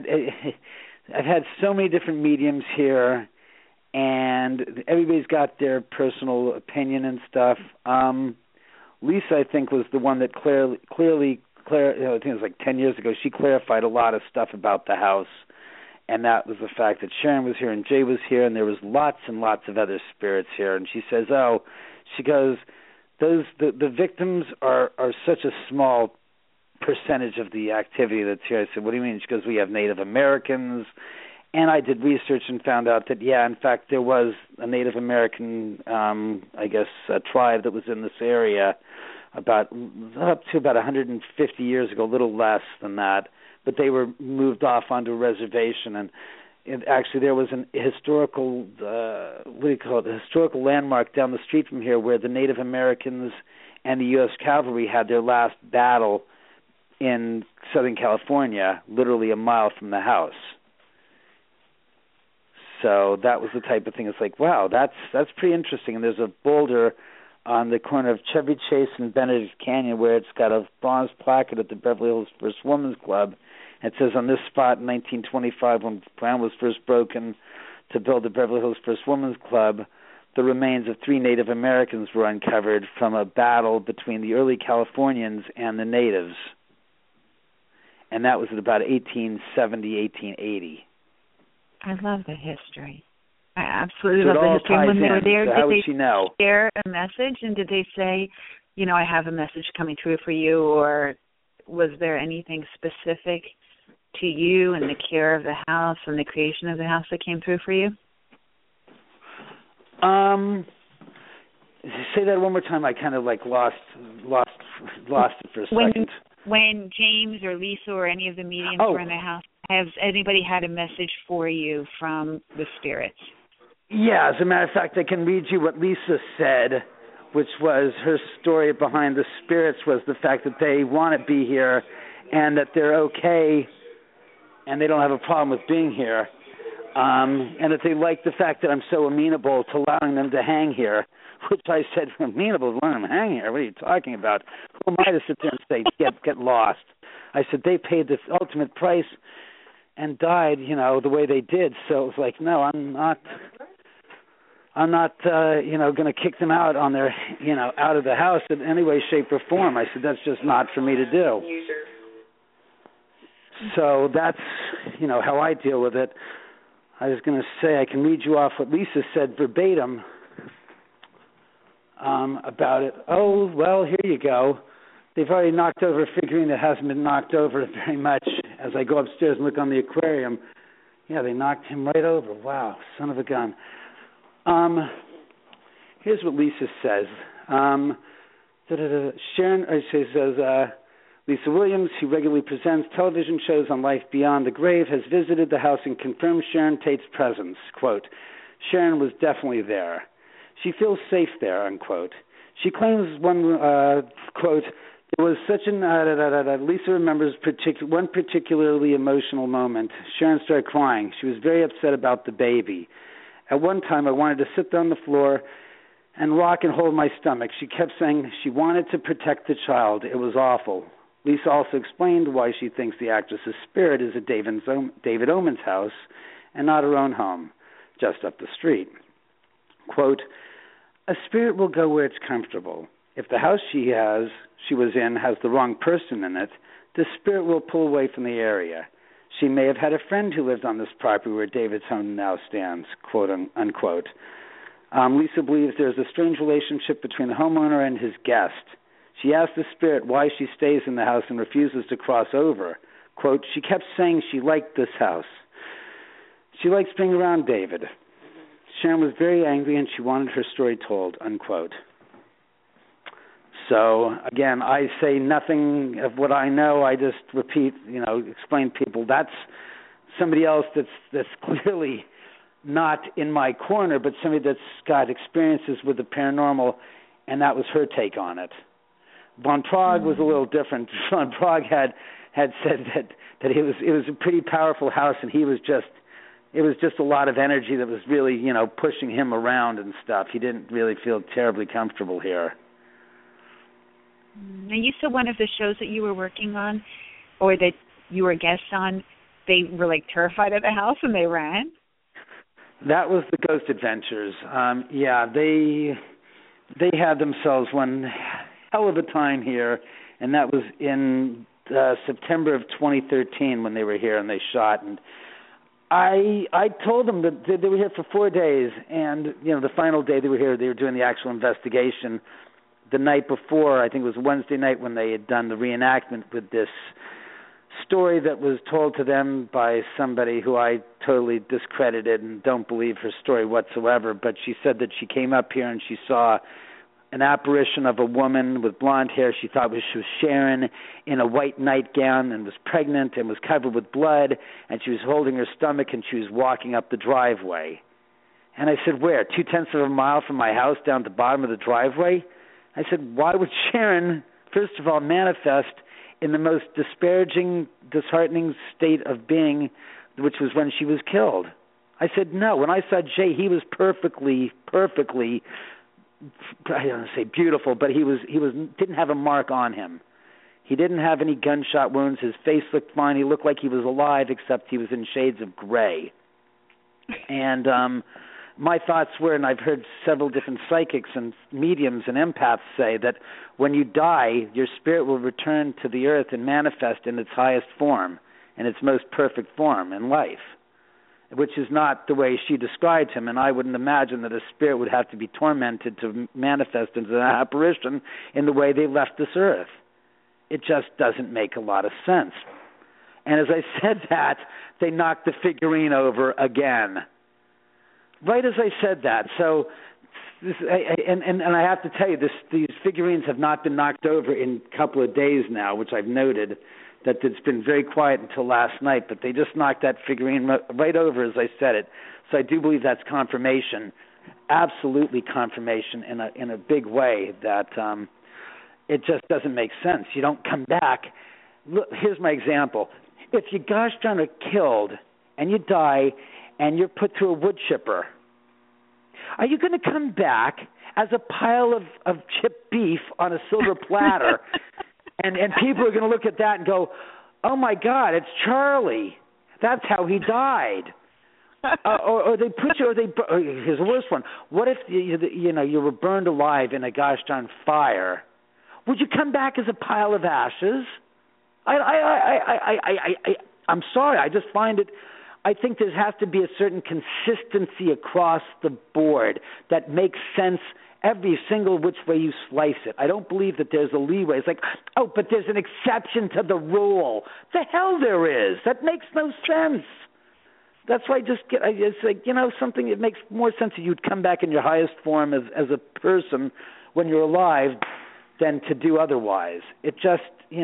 so many different mediums here, and everybody's got their personal opinion and stuff. Lisa, I think, was the one that clearly, I think it was like 10 years ago, she clarified a lot of stuff about the house, and that was the fact that Sharon was here and Jay was here, and there was lots and lots of other spirits here. And she says, she goes, the victims are such a small percentage of the activity that's here. I said, what do you mean? She goes, we have Native Americans. And I did research and found out that, in fact, there was a Native American, a tribe that was in this area up to about 150 years ago, a little less than that. But they were moved off onto a reservation. And actually there was an historical, historical landmark down the street from here where the Native Americans and the U.S. Cavalry had their last battle in Southern California, literally a mile from the house. So that was the type of thing. It's like, wow, that's pretty interesting. And there's a boulder on the corner of Chevy Chase and Benedict Canyon where it's got a bronze placard at the Beverly Hills First Women's Club. It says, on this spot in 1925, when ground was first broken to build the Beverly Hills First Women's Club, the remains of 3 Native Americans were uncovered from a battle between the early Californians and the natives. And that was at about 1870, 1880. I love the history. I absolutely love the history. When they were there, did they share a message? And did they say, I have a message coming through for you? Or was there anything specific to you and the care of the house and the creation of the house that came through for you? Say that one more time. I kind of lost it for a second. When James or Lisa or any of the mediums were in the house, has anybody had a message for you from the spirits? Yeah, as a matter of fact, I can read you what Lisa said, which was her story behind the spirits was the fact that they want to be here and that they're okay and they don't have a problem with being here, and that they like the fact that I'm so amenable to allowing them to hang here, which I said, amenable to allowing them to hang here? What are you talking about? Who am I to sit there and say, get lost? I said, they paid the ultimate price and died, the way they did. So it was like, no, I'm not, going to kick them out on their, out of the house in any way, shape, or form. I said, that's just not for me to do. So that's, how I deal with it. I was going to say, I can read you off what Lisa said verbatim about it. Oh, well, here you go. They've already knocked over a figurine that hasn't been knocked over very much. As I go upstairs and look on the aquarium, they knocked him right over. Wow, son of a gun. Here's what Lisa says. Sharon, she says, Lisa Williams, who regularly presents television shows on Life Beyond the Grave, has visited the house and confirmed Sharon Tate's presence. Quote, Sharon was definitely there. She feels safe there, unquote. She claims quote, there was such Lisa remembers one particularly emotional moment. Sharon started crying. She was very upset about the baby. At one time, I wanted to sit on the floor and rock and hold my stomach. She kept saying she wanted to protect the child. It was awful. Lisa also explained why she thinks the actress's spirit is at David Oman's house and not her own home, just up the street. Quote, a spirit will go where it's comfortable. If the house she was in has the wrong person in it, the spirit will pull away from the area. She may have had a friend who lived on this property where David's home now stands, quote unquote. Lisa believes there's a strange relationship between the homeowner and his guest. She asked the spirit why she stays in the house and refuses to cross over. Quote, she kept saying she liked this house. She likes being around David. Sharon was very angry and she wanted her story told, unquote. So, again, I say nothing of what I know. I just repeat, explain to people. That's somebody else that's clearly not in my corner, but somebody that's got experiences with the paranormal, and that was her take on it. Von Prague was a little different. Von Prague had said that that it was a pretty powerful house, and it was just a lot of energy that was really, pushing him around and stuff. He didn't really feel terribly comfortable here. Now, you said one of the shows that you were working on, or that you were a guest on, they were like terrified of the house and they ran? That was the Ghost Adventures. They had themselves one hell of a time here, and that was in September of 2013 when they were here and they shot. And I told them that they were here for 4 days, and the final day they were here, they were doing the actual investigation. The night before, I think it was Wednesday night, when they had done the reenactment with this story that was told to them by somebody who I totally discredited and don't believe her story whatsoever. But she said that she came up here and she saw an apparition of a woman with blonde hair. She thought she was Sharon, in a white nightgown, and was pregnant and was covered with blood, and she was holding her stomach and she was walking up the driveway. And I said, where? 0.2 of a mile from my house down at the bottom of the driveway? I said, why would Sharon, first of all, manifest in the most disparaging, disheartening state of being, which was when she was killed? I said, no. When I saw Jay, he was perfectly, I don't want to say beautiful, but he didn't have a mark on him. He didn't have any gunshot wounds. His face looked fine. He looked like he was alive, except he was in shades of gray. And my thoughts were, and I've heard several different psychics and mediums and empaths say, that when you die, your spirit will return to the earth and manifest in its highest form, in its most perfect form in life, which is not the way she described him. And I wouldn't imagine that a spirit would have to be tormented to manifest into an apparition in the way they left this earth. It just doesn't make a lot of sense. And as I said that, they knocked the figurine over again. Right as I said that. So, and I have to tell you, these figurines have not been knocked over in a couple of days now, which I've noted, that it's been very quiet until last night, but they just knocked that figurine right over as I said it. So I do believe that's confirmation, absolutely confirmation in a big way, that it just doesn't make sense. You don't come back. Look, here's my example. If you gosh darn are killed and you die and you're put through a wood chipper, are you going to come back as a pile of chipped beef on a silver platter? And people are going to look at that and go, oh, my God, it's Charlie. That's how he died. Or they put you, here's the worst one. What if, you were burned alive in a gosh darn fire? Would you come back as a pile of ashes? I'm sorry. I just find it, I think there has to be a certain consistency across the board that makes sense every single which way you slice it. I don't believe that there's a leeway. It's like, oh, but there's an exception to the rule. The hell there is. That makes no sense. That's why it's like, something that makes more sense that you'd come back in your highest form as a person when you're alive than to do otherwise. It just,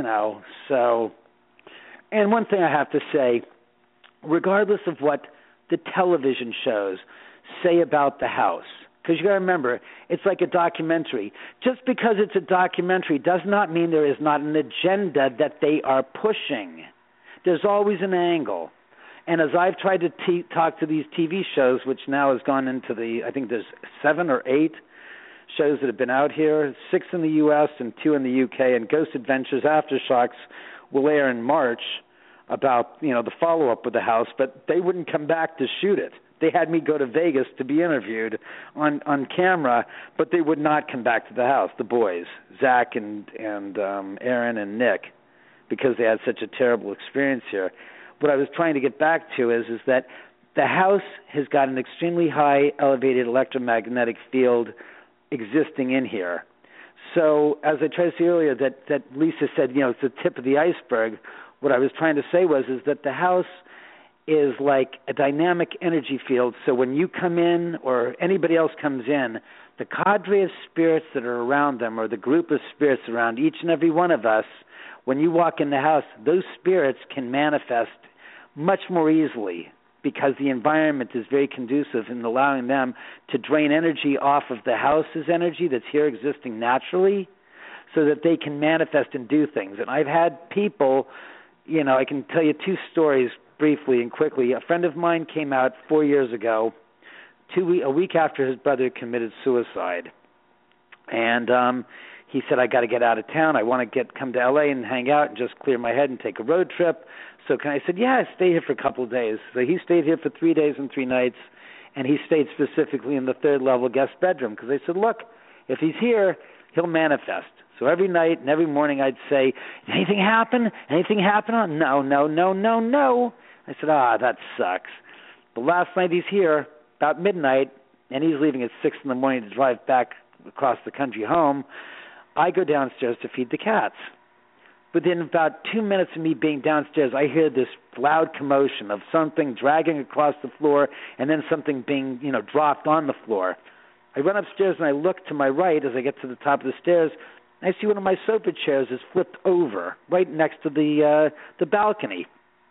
so. And one thing I have to say, regardless of what the television shows say about the house, because you got to remember, it's like a documentary. Just because it's a documentary does not mean there is not an agenda that they are pushing. There's always an angle. And as I've tried to talk to these TV shows, which now has gone into I think there's 7 or 8 shows that have been out here, 6 in the U.S. and 2 in the U.K., and Ghost Adventures Aftershocks will air in March about, the follow-up with the house, but they wouldn't come back to shoot it. They had me go to Vegas to be interviewed on camera, but they would not come back to the house, the boys, Zach and Aaron and Nick, because they had such a terrible experience here. What I was trying to get back to is that the house has got an extremely high elevated electromagnetic field existing in here. So as I tried to say earlier, that Lisa said, it's the tip of the iceberg. What I was trying to say is that the house is like a dynamic energy field. So when you come in or anybody else comes in, the cadre of spirits that are around them, or the group of spirits around each and every one of us, when you walk in the house, those spirits can manifest much more easily because the environment is very conducive in allowing them to drain energy off of the house's energy that's here existing naturally so that they can manifest and do things. And I've had people I can tell you two stories briefly and quickly. A friend of mine came out 4 years ago, a week after his brother committed suicide. And he said, I got to get out of town. I want to come to L.A. and hang out and just clear my head and take a road trip. So I said, yeah, stay here for a couple of days. So he stayed here for 3 days and 3 nights, and he stayed specifically in the third-level guest bedroom because I said, look, if he's here, he'll manifest. So every night and every morning I'd say, anything happen? Anything happen? Oh, no. I said, that sucks. The last night he's here, about midnight, and he's leaving at 6 in the morning to drive back across the country home. I go downstairs to feed the cats. Within about 2 minutes of me being downstairs, I hear this loud commotion of something dragging across the floor and then something being, dropped on the floor. I run upstairs and I look to my right as I get to the top of the stairs. I see one of my sofa chairs is flipped over right next to the balcony.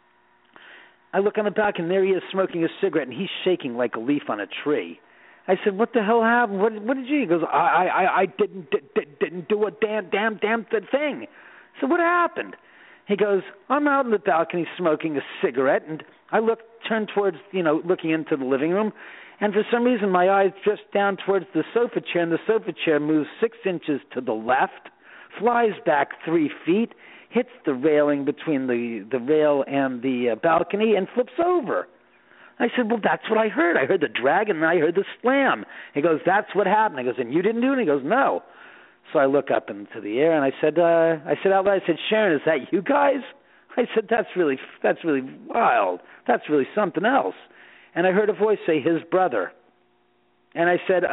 I look on the balcony and there he is smoking a cigarette and he's shaking like a leaf on a tree. I said, what the hell happened? What did you? He goes, I didn't do a damn thing. So what happened? He goes, I'm out on the balcony smoking a cigarette, and I turn towards, looking into the living room, and for some reason my eyes drift down towards the sofa chair, and the sofa chair moves 6 inches to the left, flies back 3 feet, hits the railing between the rail and the balcony, and flips over. I said, well, that's what I heard. I heard the drag, and I heard the slam. He goes, that's what happened. I goes, and you didn't do it? He goes, no. So I look up into the air, and I said out loud, Sharon, is that you guys? I said, that's really wild. That's really something else. And I heard a voice say, his brother. And I said,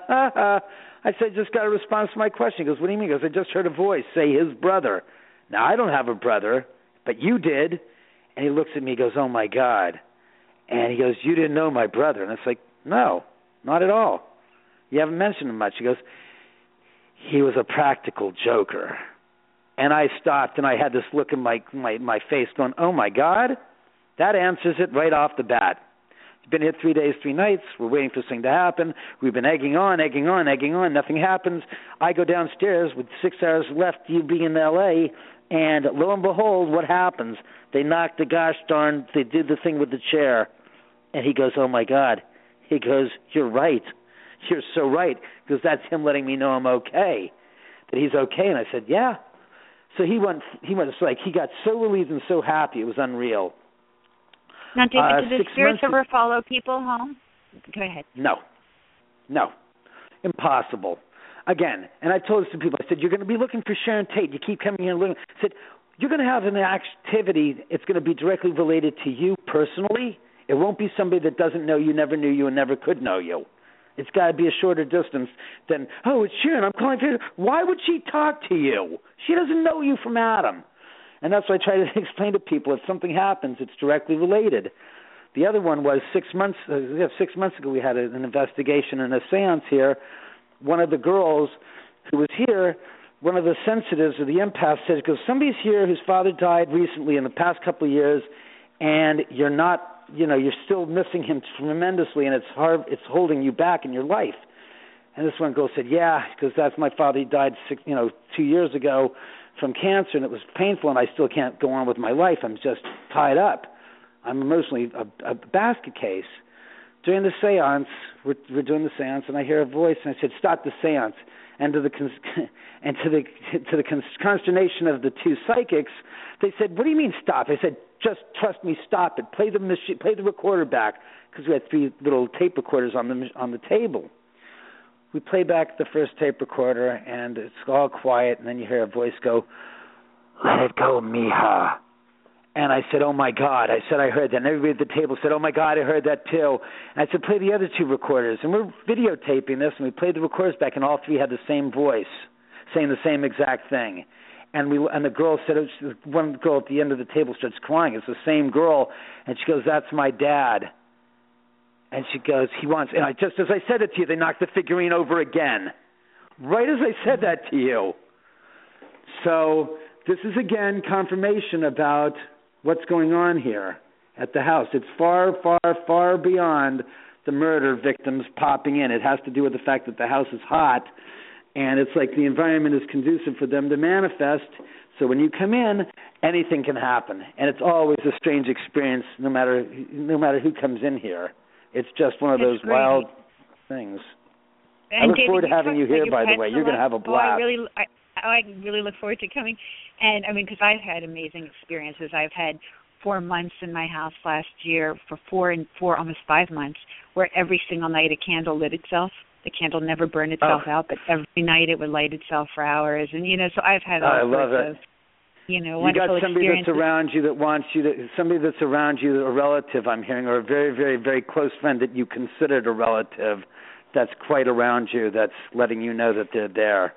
just got a response to my question. He goes, what do you mean? He goes, I just heard a voice say his brother. Now, I don't have a brother, but you did. And he looks at me, he goes, oh, my God. And he goes, you didn't know my brother. And it's like, no, not at all. You haven't mentioned him much. He goes, he was a practical joker. And I stopped, and I had this look in my face going, oh, my God, that answers it right off the bat. You've been here 3 days, 3 nights. We're waiting for something to happen. We've been egging on. Nothing happens. I go downstairs with 6 hours left, you being in L.A., and lo and behold, what happens? They knocked they did the thing with the chair. And he goes, oh, my God. He goes, you're right. You're so right, because that's him letting me know I'm okay, that he's okay. And I said, yeah. So he got so relieved and so happy, it was unreal. Now, did the spirits ever follow people home? Go ahead. No. Impossible. Again, and I told this to people, I said, you're going to be looking for Sharon Tate. You keep coming here and looking. I said, you're going to have an activity, it's going to be directly related to you personally. It won't be somebody that doesn't know you, never knew you, and never could know you. It's got to be a shorter distance than, oh, it's Sharon, I'm calling for you. Why would she talk to you? She doesn't know you from Adam. And that's what I try to explain to people. If something happens, it's directly related. The other one was 6 months ago, we had an investigation and a seance here. One of the girls who was here, one of the sensitives or the empaths said, because somebody's here whose father died recently in the past couple of years, and you're not, you're still missing him tremendously, and it's hard, it's holding you back in your life. And this one girl said, yeah, because that's my father. He died 2 years ago from cancer, and it was painful, and I still can't go on with my life. I'm just tied up. I'm emotionally a basket case. During the seance, we're doing the seance, and I hear a voice, and I said, stop the seance. And to the consternation of the two psychics, they said, what do you mean stop? I said, just trust me, stop it. Play the recorder back, because we had 3 little tape recorders on the table. We play back the first tape recorder, and it's all quiet, and then you hear a voice go, let it go, mija. And I said, oh, my God. I said, I heard that. And everybody at the table said, oh, my God, I heard that too. And I said, play the other 2 recorders. And we're videotaping this, and we played the recorders back, and all 3 had the same voice, saying the same exact thing. And the girl said, one girl at the end of the table starts crying. It's the same girl. And she goes, that's my dad. And she goes, and just as I said it to you, they knocked the figurine over again. Right as I said that to you. So this is, again, confirmation about what's going on here at the house. It's far, far, far beyond the murder victims popping in. It has to do with the fact that the house is hot And it's like the environment is conducive for them to manifest. So when you come in, anything can happen, and it's always a strange experience, no matter who comes in here. It's just one of those wild things. And I look David, forward to having you here, by the way. You're going to have a blast. I really look forward to coming. And, I mean, because I've had amazing experiences. I've had 4 months in my house last year for almost 5 months, where every single night a candle lit itself. The candle never burned itself out, but every night it would light itself for hours. And, so I've had all sorts of, wonderful you got somebody experiences. that's around you that wants you to, somebody that's around you, a relative, I'm hearing, or a very, very, very close friend that you considered a relative that's quite around you, that's letting you know that they're there.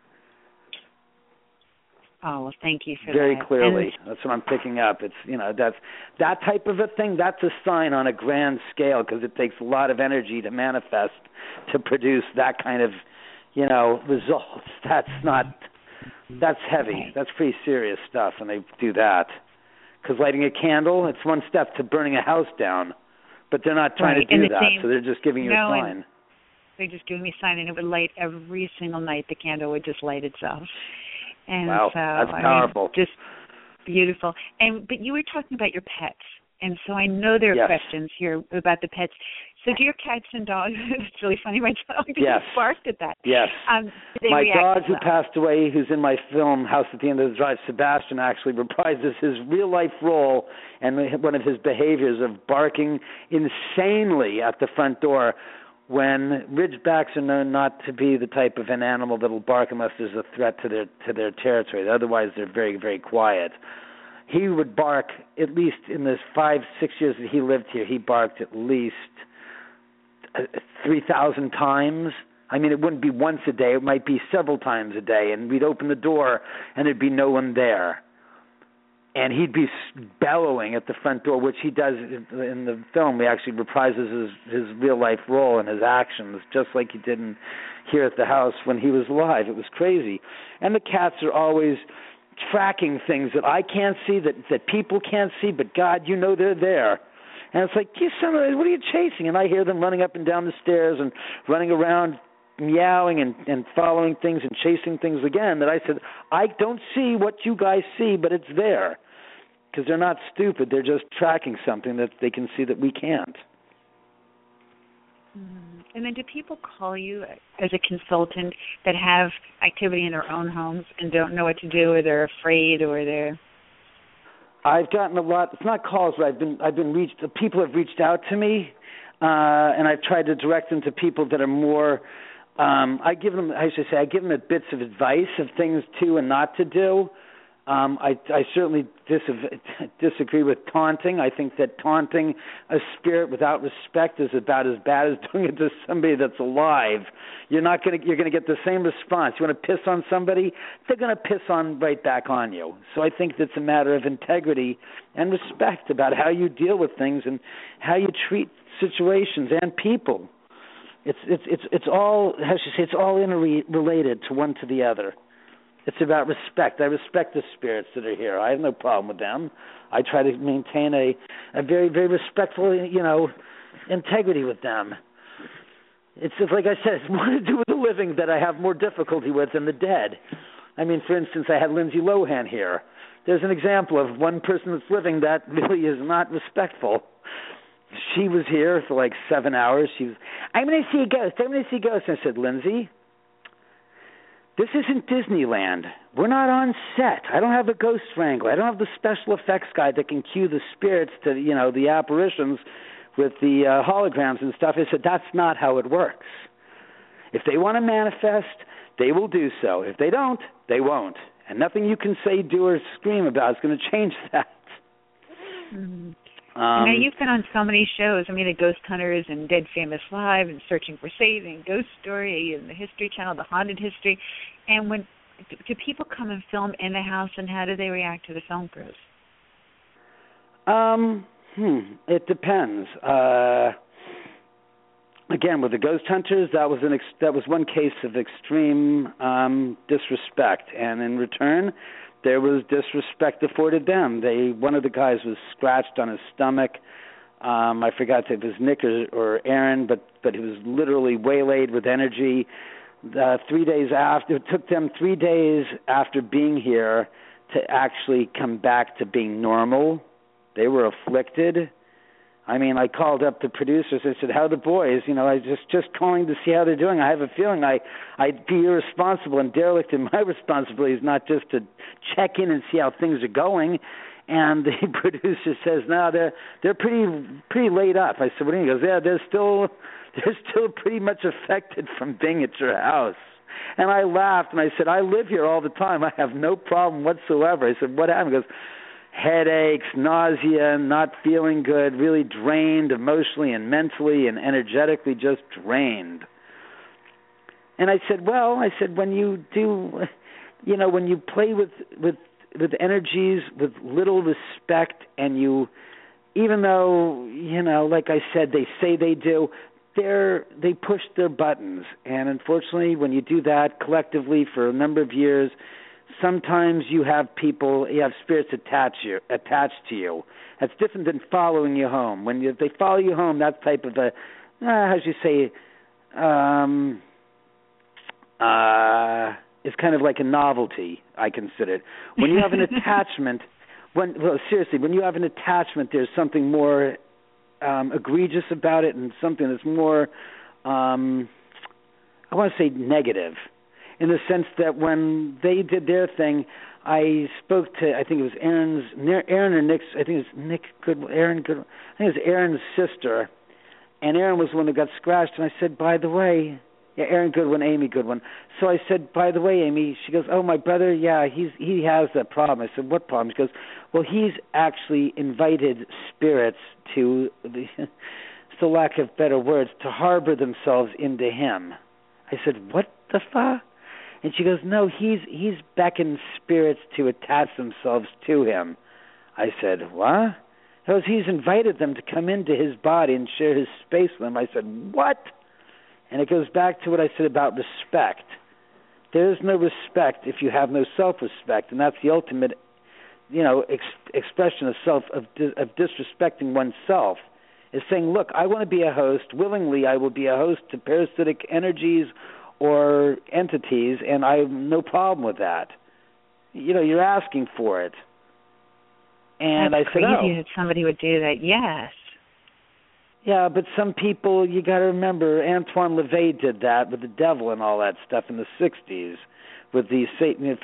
Oh, well, thank you for very that. Clearly. That's what I'm picking up. It's, that's that type of a thing, that's a sign on a grand scale, because it takes a lot of energy to manifest, to produce that kind of, results. That's heavy. That's pretty serious stuff when they do that. Because lighting a candle, it's one step to burning a house down. But they're not trying to do that, so they're just giving you a sign. They're just giving me a sign, and it would light every single night. The candle would just light itself. And wow, so, that's powerful. Just beautiful. But you were talking about your pets, and so I know there are questions here about the pets. So do your cats and dogs, it's really funny, my dog just barked at that. Yes. My dog who well? passed away, who's in my film, House at the End of the Drive, Sebastian, actually reprises his real-life role and one of his behaviors of barking insanely at the front door, when Ridgebacks are known not to be the type of an animal that will bark unless there's a threat to their territory. Otherwise, they're very, very quiet. He would bark, at least in the 5-6 years that he lived here, he barked at least 3,000 times. I mean, it wouldn't be once a day. It might be several times a day. And we'd open the door, and there'd be no one there. And he'd be bellowing at the front door, which he does in the film. He actually reprises his real-life role and his actions, just like he did here at the house when he was alive. It was crazy. And the cats are always tracking things that I can't see, that people can't see, but God, they're there. And it's like, what are you chasing? And I hear them running up and down the stairs and running around, meowing and following things and chasing things again, that I said, I don't see what you guys see, but it's there. Because they're not stupid. They're just tracking something that they can see that we can't. And then do people call you as a consultant that have activity in their own homes and don't know what to do, or they're afraid, or they're... I've gotten a lot. It's not calls, but I've been reached. People have reached out to me, and I've tried to direct them to people that are more. I give them bits of advice of things to and not to do. I certainly disagree with taunting. I think that taunting a spirit without respect is about as bad as doing it to somebody that's alive. You're going to get the same response. You want to piss on somebody, they're going to piss right back on you. So I think it's a matter of integrity and respect about how you deal with things and how you treat situations and people. It's all, how should I say, it's all interrelated to one to the other. It's about respect. I respect the spirits that are here. I have no problem with them. I try to maintain a very, very respectful, integrity with them. It's just, like I said, it's more to do with the living that I have more difficulty with than the dead. I mean, for instance, I had Lindsay Lohan here. There's an example of one person that's living that really is not respectful. She was here for like 7 hours. I'm going to see a ghost. I'm going to see a ghost. And I said, Lindsay, this isn't Disneyland. We're not on set. I don't have a ghost wrangler. I don't have the special effects guy that can cue the spirits to, the apparitions with the holograms and stuff. I said, that's not how it works. If they want to manifest, they will do so. If they don't, they won't. And nothing you can say, do, or scream about is going to change that. Mm-hmm. Now, you've been on so many shows. I mean, the Ghost Hunters and Dead Famous Live and Searching for Saving, Ghost Story and the History Channel, the Haunted History. And do people come and film in the house, and how do they react to the film crews? It depends. Again, with the Ghost Hunters, that was one case of extreme disrespect, and in return, there was disrespect afforded them. One of the guys was scratched on his stomach. I forgot if it was Nick or Aaron, but he was literally waylaid with energy. 3 days after. It took them 3 days after being here to actually come back to being normal. They were afflicted. I mean, I called up the producers. I said, "How are the boys?" You know, I just calling to see how they're doing. I have a feeling I'd be irresponsible and derelict in my responsibilities, not just to check in and see how things are going. And the producer says, "No, they're pretty laid up." I said, "What do you mean?" He goes, "Yeah, they're still pretty much affected from being at your house." And I laughed and I said, "I live here all the time. I have no problem whatsoever." I said, "What happened?" He goes, "Headaches, nausea, not feeling good, really drained emotionally and mentally and energetically, just drained." And I said, when you do, you know, when you play with energies with little respect, and you, even though, you know, like I said, they say they do, they push their buttons. And unfortunately, when you do that collectively for a number of years, sometimes you have spirits attached to you. That's different than following you home. If they follow you home, that's type of a, it's kind of like a novelty, I consider it. When you have an attachment, when you have an attachment, there's something more egregious about it, and something that's more, I want to say negative, in the sense that when they did their thing, I spoke to, I think it was Aaron or Nick's, I think it was Nick Goodwin, Aaron Goodwin, I think it was Aaron's sister, and Aaron was the one that got scratched, and I said, by the way, Aaron Goodwin, Amy Goodwin. So I said, by the way, Amy, she goes, "Oh, my brother, yeah, he has that problem." I said, "What problem?" She goes, "Well, he's actually invited spirits to, for lack of better words, to harbor themselves into him." I said, "What the fuck?" And she goes, "No, he's beckoned spirits to attach themselves to him." I said, "What?" He goes, "He's invited them to come into his body and share his space with him." I said, "What?" And it goes back to what I said about respect. There is no respect if you have no self-respect, and that's the ultimate, you know, expression of disrespecting oneself. Is saying, "Look, I want to be a host. Willingly, I will be a host to parasitic energies or entities, and I have no problem with that." You know, you're asking for it. And that's I said, crazy that somebody would do that. Yes. Yeah, but some people, you got to remember, Antoine LaVey did that with the devil and all that stuff in the 60s with the Satan,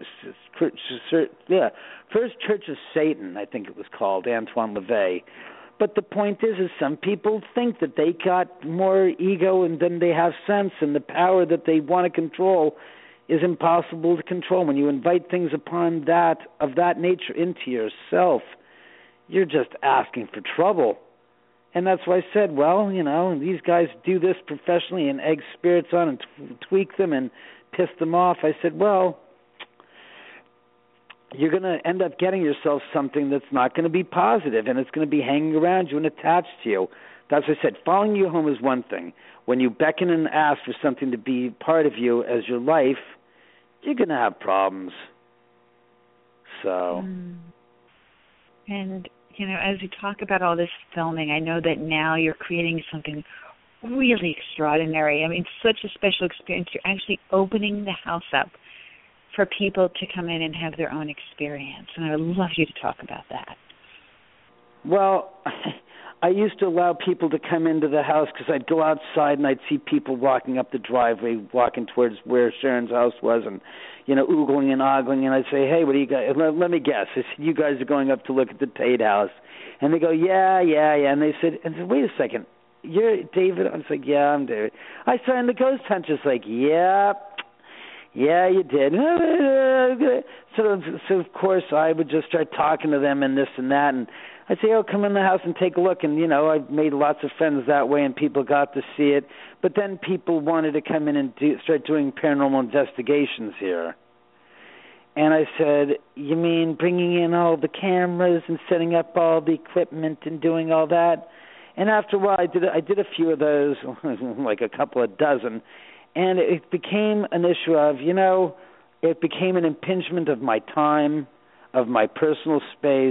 First Church of Satan, I think it was called, Antoine LaVey. But the point is some people think that they got more ego and then they have sense, and the power that they want to control is impossible to control. When you invite things upon that, of that nature, into yourself, you're just asking for trouble. And that's why I said, well, you know, these guys do this professionally and egg spirits on and tweak them and piss them off. I said, well, you're going to end up getting yourself something that's not going to be positive, and it's going to be hanging around you and attached to you. That's what I said. Following you home is one thing. When you beckon and ask for something to be part of you as your life, you're going to have problems. So. And, you know, as we talk about all this filming, I know that now you're creating something really extraordinary. I mean, such a special experience. You're actually opening the house up for people to come in and have their own experience. And I would love you to talk about that. Well, I used to allow people to come into the house because I'd go outside and I'd see people walking up the driveway, walking towards where Sharon's house was, and, you know, oogling and ogling. And I'd say, "Hey, what do you guys, let me guess. I said, you guys are going up to look at the Tate house." And they go, yeah. And they said, wait a second, you're David? I was like, yeah, I'm David. I saw, and the ghost hunter's like, yeah, you did. So of course, I would just start talking to them and this and that, and I'd say, "Oh, come in the house and take a look." And, you know, I've made lots of friends that way, and people got to see it. But then people wanted to come in and start doing paranormal investigations here. And I said, "You mean bringing in all the cameras and setting up all the equipment and doing all that?" And after a while, I did a few of those, like a couple of dozen. And it became an issue of, you know, it became an impingement of my time, of my personal space,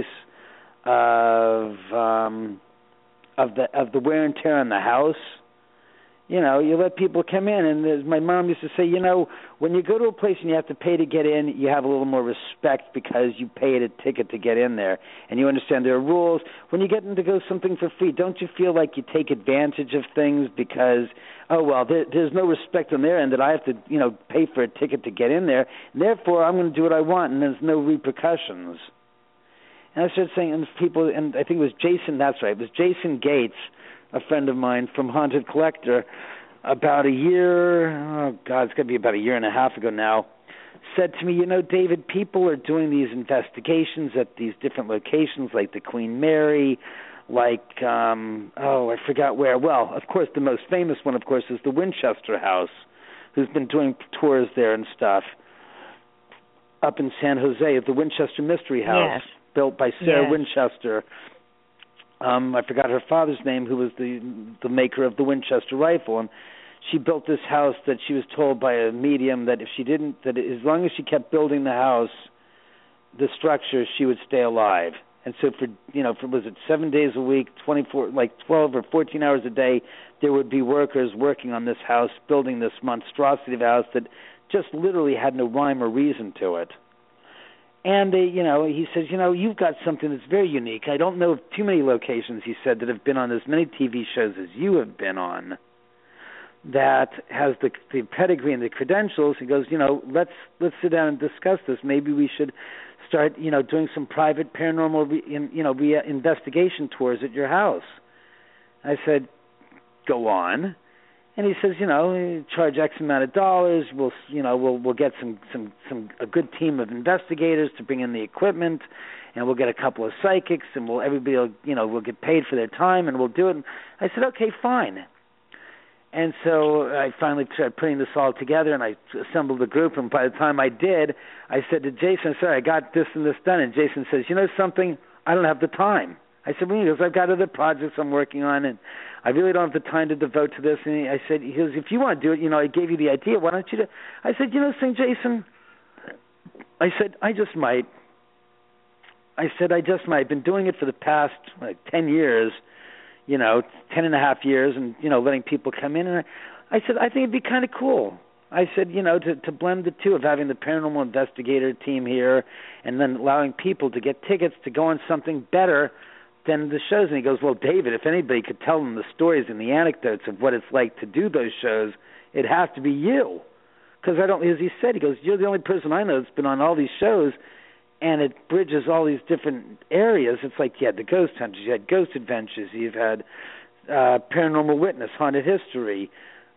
of the wear and tear on the house. You let people come in, and as my mom used to say, when you go to a place and you have to pay to get in, you have a little more respect because you paid a ticket to get in there, and you understand there are rules. When you get in to go something for free, don't you feel like you take advantage of things because, there's no respect on their end that I have to, pay for a ticket to get in there, and therefore I'm going to do what I want, and there's no repercussions. And I started saying, and people, and I think it was Jason, that's right, it was Jason Gates, a friend of mine from Haunted Collector, about a year, it's got to be about a year and a half ago now, said to me, David, people are doing these investigations at these different locations like the Queen Mary, like, I forgot where. Well, of course, the most famous one, of course, is the Winchester House, who's been doing tours there and stuff, up in San Jose at the Winchester Mystery House, yes. built by Sarah Winchester. I forgot her father's name, who was the maker of the Winchester rifle, and she built this house that she was told by a medium that if she didn't, that as long as she kept building the house, the structure, she would stay alive. And so for was it 7 days a week, 12 or 14 hours a day, there would be workers working on this house, building this monstrosity of a house that just literally had no rhyme or reason to it. And, he says, you've got something that's very unique. I don't know of too many locations, he said, that have been on as many TV shows as you have been on that has the pedigree and the credentials. He goes, let's sit down and discuss this. Maybe we should start, doing some private paranormal, investigation tours at your house. I said, go on. And he says, charge X amount of dollars. We'll get a good team of investigators to bring in the equipment, and we'll get a couple of psychics, and we'll get paid for their time, and we'll do it. And I said, okay, fine. And so I finally started putting this all together, and I assembled a group. And by the time I did, I said to Jason, I got this and this done. And Jason says, something? I don't have the time. I said, well, he goes, I've got other projects I'm working on, and I really don't have the time to devote to this. And he goes, if you want to do it, I gave you the idea. Why don't you do it? I said, Jason, I said, I just might. I've been doing it for the past 10 years, 10 and a half years, and, letting people come in. And I said, I think it'd be kind of cool. I said, to blend the two of having the paranormal investigator team here and then allowing people to get tickets to go on something better than the shows. And he goes, well, David, if anybody could tell them the stories and the anecdotes of what it's like to do those shows, it'd have to be you. Because as he said, he goes, you're the only person I know that's been on all these shows, and it bridges all these different areas. It's like you had the Ghost Hunters, you had Ghost Adventures, you've had Paranormal Witness, Haunted History,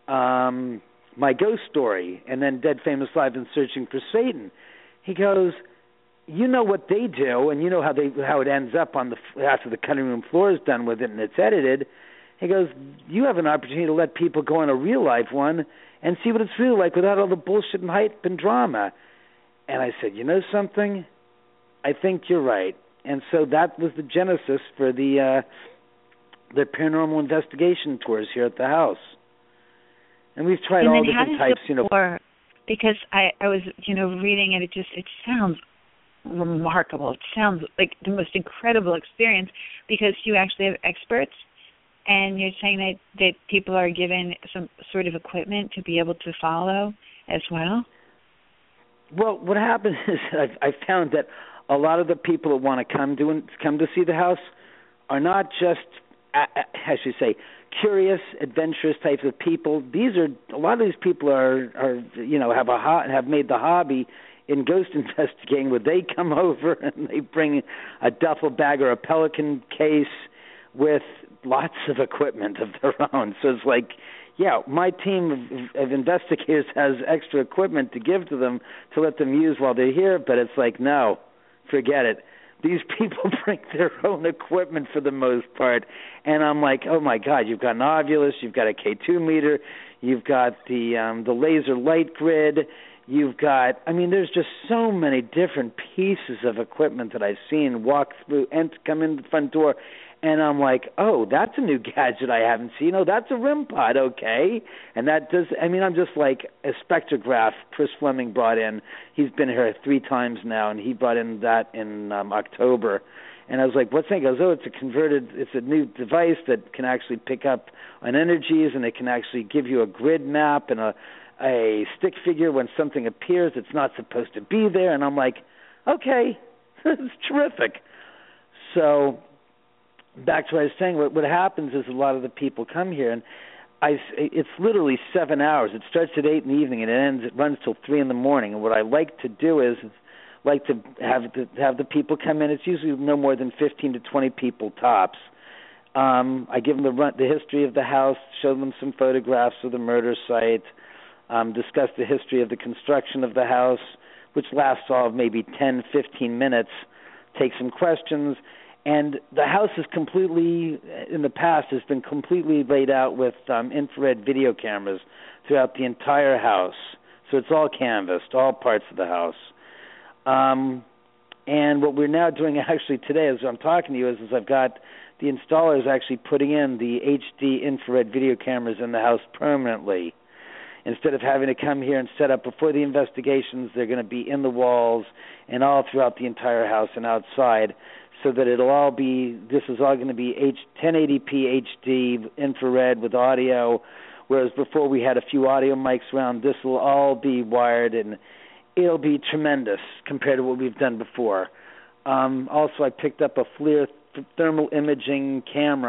My Ghost Story, and then Dead Famous Live and Searching for Satan. He goes, you know what they do, and you know how it ends up after the cutting room floor is done with it and it's edited. He goes, you have an opportunity to let people go on a real life one and see what it's really like without all the bullshit and hype and drama. And I said, something? I think you're right. And so that was the genesis for the paranormal investigation tours here at the house. And we've tried all different types, Because I was, reading it, it sounds remarkable. It sounds like the most incredible experience because you actually have experts, and you're saying that people are given some sort of equipment to be able to follow as well? Well, what happens is I've found that a lot of the people that want to come to see the house are not just, I should say, curious, adventurous types of people. A lot of these people are have made the hobby in ghost investigating, where they come over and they bring a duffel bag or a Pelican case with lots of equipment of their own. So it's like, my team of investigators has extra equipment to give to them to let them use while they're here, but it's like, no, forget it. These people bring their own equipment for the most part. And I'm like, oh, my God, you've got an Ovilus, you've got a K2 meter, you've got the laser light grid, you've got, there's just so many different pieces of equipment that I've seen walk through and come in the front door. And I'm like, oh, that's a new gadget I haven't seen. Oh, that's a REM pod, okay. And that does, I'm just like a spectrograph Chris Fleming brought in. He's been here 3 times now, and he brought in that in October. And I was like, what's that? He goes, it's a new device that can actually pick up on energies, and it can actually give you a grid map and a stick figure when something appears that's not supposed to be there. And I'm like, okay, it's terrific. So back to what I was saying, what happens is a lot of the people come here, and it's literally 7 hours. It starts at 8 in the evening, and it runs till 3 in the morning. And what I like to do is like to have the people come in. It's usually no more than 15 to 20 people tops. I give them the history of the house, show them some photographs of the murder site, discuss the history of the construction of the house, which lasts all of maybe 10, 15 minutes, take some questions. And the house is completely, in the past, has been completely laid out with infrared video cameras throughout the entire house. So it's all canvassed, all parts of the house. And what we're now doing actually today, as I'm talking to you, is I've got the installers actually putting in the HD infrared video cameras in the house permanently. Instead of having to come here and set up before the investigations, they're going to be in the walls and all throughout the entire house and outside, so that this is all going to be 1080p HD infrared with audio, whereas before we had a few audio mics around. This will all be wired, and it'll be tremendous compared to what we've done before. Also, I picked up a FLIR thermal imaging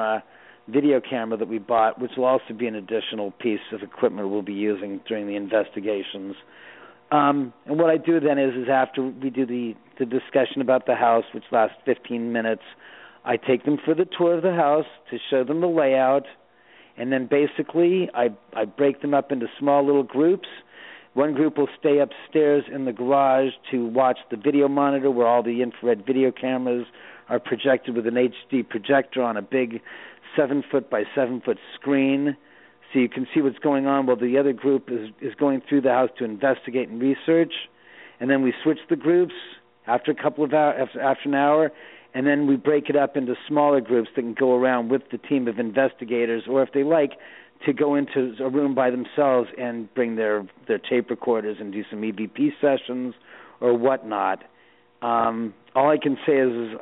video camera that we bought, which will also be an additional piece of equipment we'll be using during the investigations. And what I do then is after we do the discussion about the house, which lasts 15 minutes, I take them for the tour of the house to show them the layout, and then basically I break them up into small little groups. One group will stay upstairs in the garage to watch the video monitor where all the infrared video cameras are projected with an HD projector on a big 7-foot by 7-foot screen, so you can see what's going on, while the other group is going through the house to investigate and research. And then we switch the groups after a couple of hours, after an hour, and then we break it up into smaller groups that can go around with the team of investigators, or if they like, to go into a room by themselves and bring their tape recorders and do some EVP sessions or whatnot. All I can say is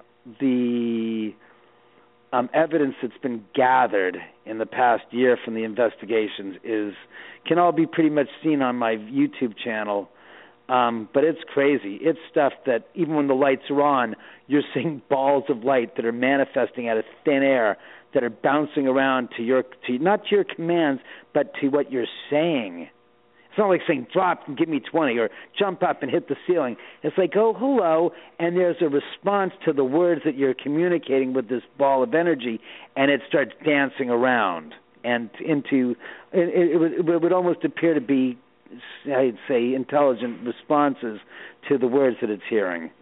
the evidence that's been gathered in the past year from the investigations can all be pretty much seen on my YouTube channel. But it's crazy. It's stuff that even when the lights are on, you're seeing balls of light that are manifesting out of thin air, that are bouncing around not to your commands, but to what you're saying. It's not like saying drop and give me 20 or jump up and hit the ceiling. It's like, oh, hello, and there's a response to the words that you're communicating with this ball of energy, and it starts dancing around. And it would almost appear to be, I'd say, intelligent responses to the words that it's hearing.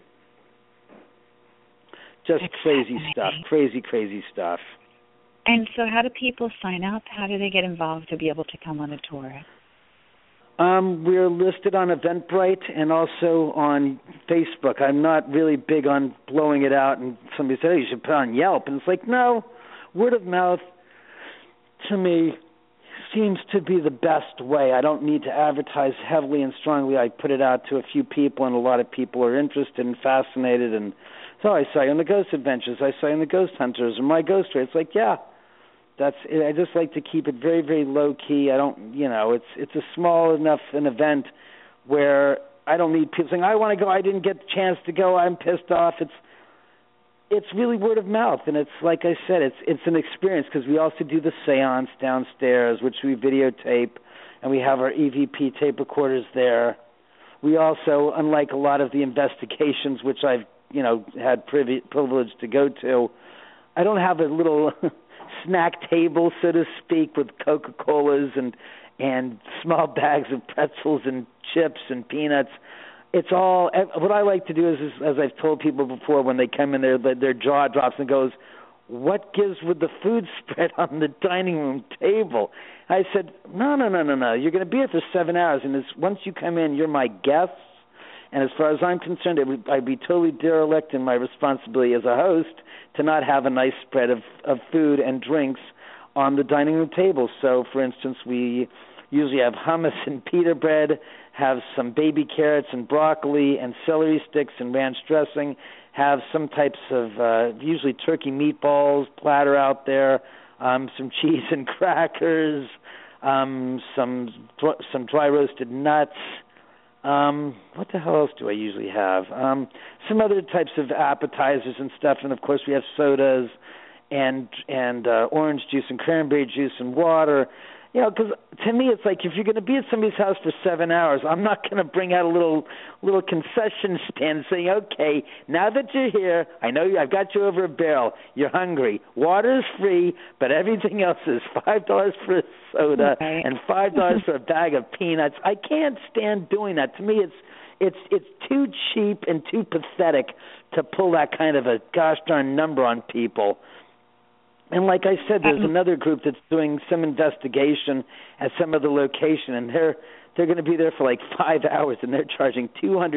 Just crazy stuff, crazy stuff. And so how do people sign up? How do they get involved to be able to come on a tour? We're listed on Eventbrite and also on Facebook. I'm not really big on blowing it out, and somebody said, oh, you should put it on Yelp. And it's like, no, word of mouth, to me, seems to be the best way. I don't need to advertise heavily and strongly. I put it out to a few people, and a lot of people are interested and fascinated. And so I say on the Ghost Adventures, I say on the Ghost Hunters, or my Ghost Story. It's like, yeah. I just like to keep it very, very low key. I don't, it's a small enough an event where I don't need people saying, I want to go, I didn't get the chance to go, I'm pissed off. It's really word of mouth, and it's like I said, it's an experience, because we also do the seance downstairs, which we videotape, and we have our EVP tape recorders there. We also, unlike a lot of the investigations which I've had privilege to go to, I don't have a little snack table, so to speak, with Coca-Colas and small bags of pretzels and chips and peanuts. It's all, what I like to do is, as I've told people before, when they come in there, their jaw drops and goes, what gives with the food spread on the dining room table? I said, no. You're going to be here for 7 hours, and once you come in, you're my guests. And as far as I'm concerned, I'd be totally derelict in my responsibility as a host to not have a nice spread of food and drinks on the dining room table. So, for instance, we usually have hummus and pita bread, have some baby carrots and broccoli and celery sticks and ranch dressing, have some types of usually turkey meatballs platter out there, some cheese and crackers, some dry roasted nuts. What the hell else do I usually have? Some other types of appetizers and stuff, and of course we have sodas and orange juice and cranberry juice and water. You know, because to me it's like if you're going to be at somebody's house for 7 hours, I'm not going to bring out a little concession stand saying, okay, now that you're here, I know I've got you over a barrel. You're hungry. Water's free, but everything else is $5 for a soda and $5 for a bag of peanuts. I can't stand doing that. To me, it's too cheap and too pathetic to pull that kind of a gosh darn number on people. And like I said, there's another group that's doing some investigation at some other location, and they're going to be there for like 5 hours, and they're charging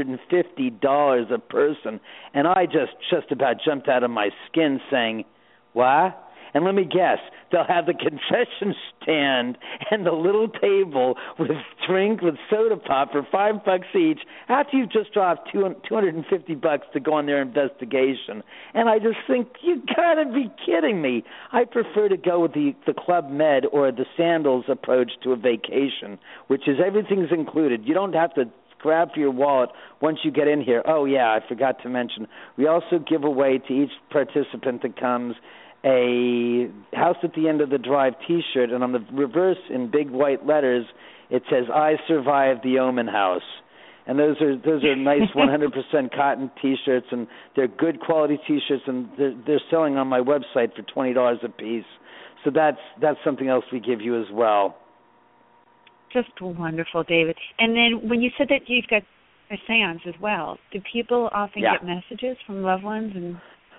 $250 a person. And I just about jumped out of my skin saying, what? And let me guess, they'll have the concession stand and the little table with drink with soda pop for $5 each after you've just dropped $250 to go on their investigation. And I just think, you gotta be kidding me. I prefer to go with the Club Med or the Sandals approach to a vacation, which is everything's included. You don't have to grab for your wallet once you get in here. Oh yeah, I forgot to mention, we also give away to each participant that comes a House at the End of the Drive T-shirt, and on the reverse in big white letters it says, I survived the Omen House. And those are nice 100% cotton T-shirts, and they're good quality T-shirts, and they're selling on my website for $20 a piece. So that's something else we give you as well. Just wonderful, David. And then when you said that you've got a seance as well, do people often get messages from loved ones? And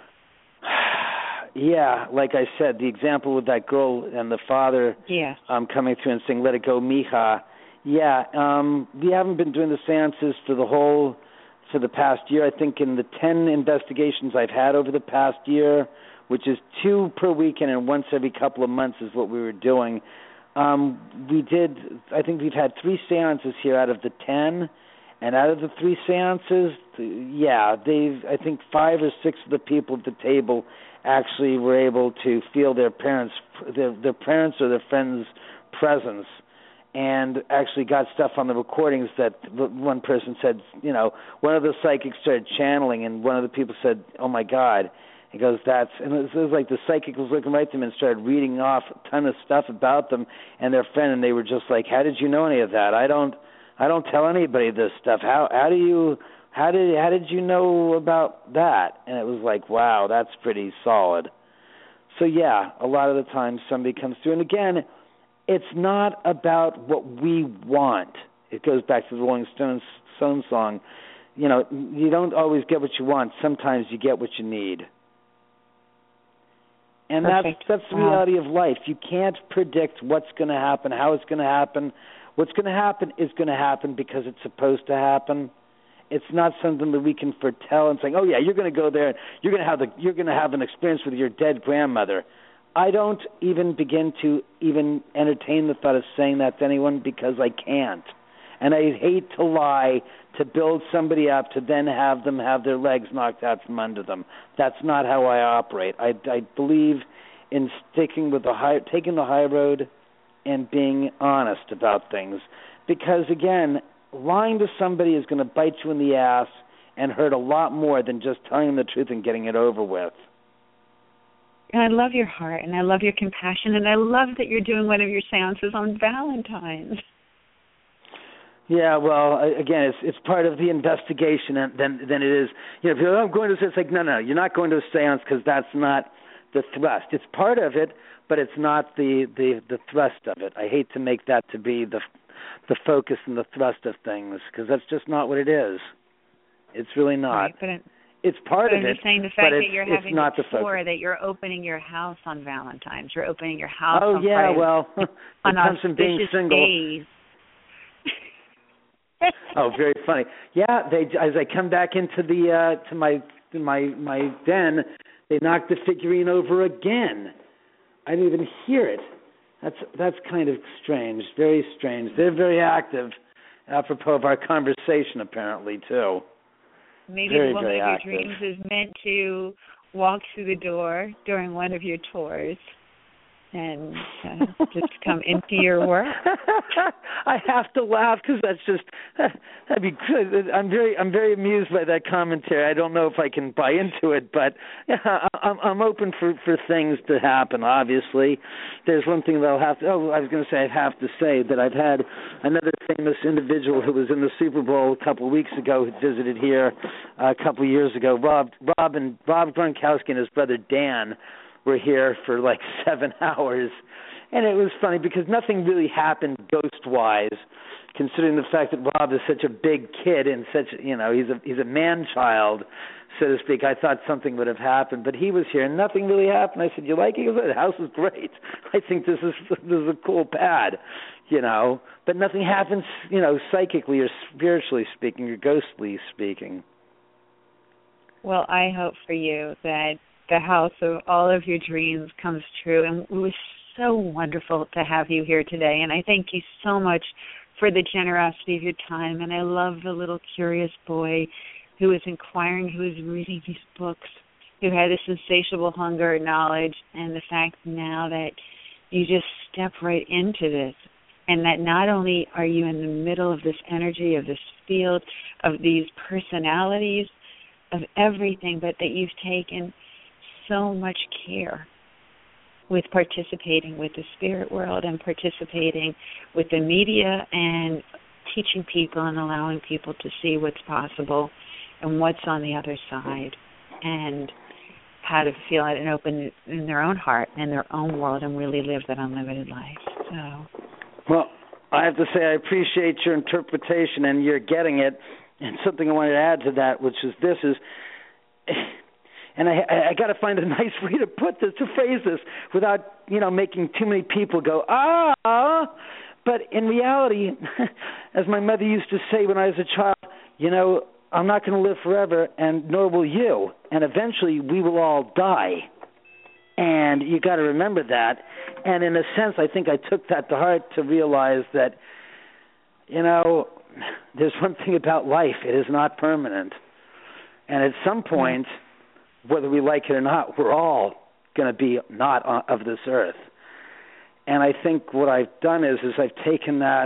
yeah, like I said, the example with that girl and the father coming through and saying, let it go, mija. Yeah, we haven't been doing the seances for the past year. I think in the 10 investigations I've had over the past year, which is 2 per weekend and once every couple of months is what we were doing. I think we've had 3 seances here out of the 10. And out of the 3 seances, I think 5 or 6 of the people at the table actually were able to feel their parents' or their friends' presence, and actually got stuff on the recordings that one person said, you know, one of the psychics started channeling, and one of the people said, oh my God. He goes, and it was like the psychic was looking right at them and started reading off a ton of stuff about them and their friend, and they were just like, how did you know any of that? I don't tell anybody this stuff. How did you know about that? And it was like, wow, that's pretty solid. So yeah, a lot of the time somebody comes through, and again, it's not about what we want. It goes back to the Rolling Stones song. You know, you don't always get what you want. Sometimes you get what you need. And that's the reality of life. You can't predict what's going to happen, how it's going to happen. What's going to happen is going to happen because it's supposed to happen. It's not something that we can foretell and saying, "Oh yeah, you're going to go there. You're going to have an experience with your dead grandmother." I don't even begin to even entertain the thought of saying that to anyone because I can't. And I hate to lie to build somebody up to then have them have their legs knocked out from under them. That's not how I operate. I believe in taking the high road and being honest about things. Because, again, lying to somebody is going to bite you in the ass and hurt a lot more than just telling them the truth and getting it over with. And I love your heart, and I love your compassion, and I love that you're doing one of your seances on Valentine's. Yeah, well, again, it's part of the investigation than it is. You know, if you're, I'm going to, it's like, no, you're not going to a seance because that's not the thrust. It's part of it, but it's not the thrust of it. I hate to make that to be the focus and the thrust of things because that's just not what it is. It's really not. Right, it's part of it, I'm just saying the fact that you're having not the tour, that you're opening your house on Valentine's, you're opening your house on Friday, well, it comes from being single. Days. Oh, very funny. Yeah, as I come back into the to my den, they knocked the figurine over again. I didn't even hear it. That's kind of strange, very strange. They're very active, apropos of our conversation, apparently too. Maybe very, the woman very of your active. dreams is meant to walk through the door during one of your tours and just come into your work. I have to laugh because that'd be good. I'm very amused by that commentary. I don't know if I can buy into it, but yeah, I'm open for things to happen. Obviously, there's one thing that I was going to say. I have to say that I've had another famous individual who was in the Super Bowl a couple of weeks ago who visited here a couple of years ago. Rob Gronkowski and his brother Dan were here for like 7 hours, and it was funny because nothing really happened ghost-wise, considering the fact that Rob is such a big kid and he's a man-child, so to speak. I thought something would have happened, but he was here and nothing really happened. I said, "You like it?" He goes, "The house is great. I think this is a cool pad, but nothing happens, psychically or spiritually speaking or ghostly speaking." Well, I hope for you that the house of all of your dreams comes true. And it was so wonderful to have you here today. And I thank you so much for the generosity of your time. And I love the little curious boy who was inquiring, who was reading these books, who had this insatiable hunger and knowledge, and the fact now that you just step right into this, and that not only are you in the middle of this energy, of this field, of these personalities, of everything, but that you've taken so much care with participating with the spirit world and participating with the media and teaching people and allowing people to see what's possible and what's on the other side and how to feel it and open in their own heart and their own world and really live that unlimited life. Well, I have to say I appreciate your interpretation and you're getting it. And something I wanted to add to that, which is and I got to find a nice way to phrase this without, making too many people go, ah. But in reality, as my mother used to say when I was a child, I'm not going to live forever, and nor will you. And eventually we will all die. And you got to remember that. And in a sense, I think I took that to heart to realize that, there's one thing about life. It is not permanent. And at some point, whether we like it or not, we're all going to be not of this earth. And I think what I've done is I've taken that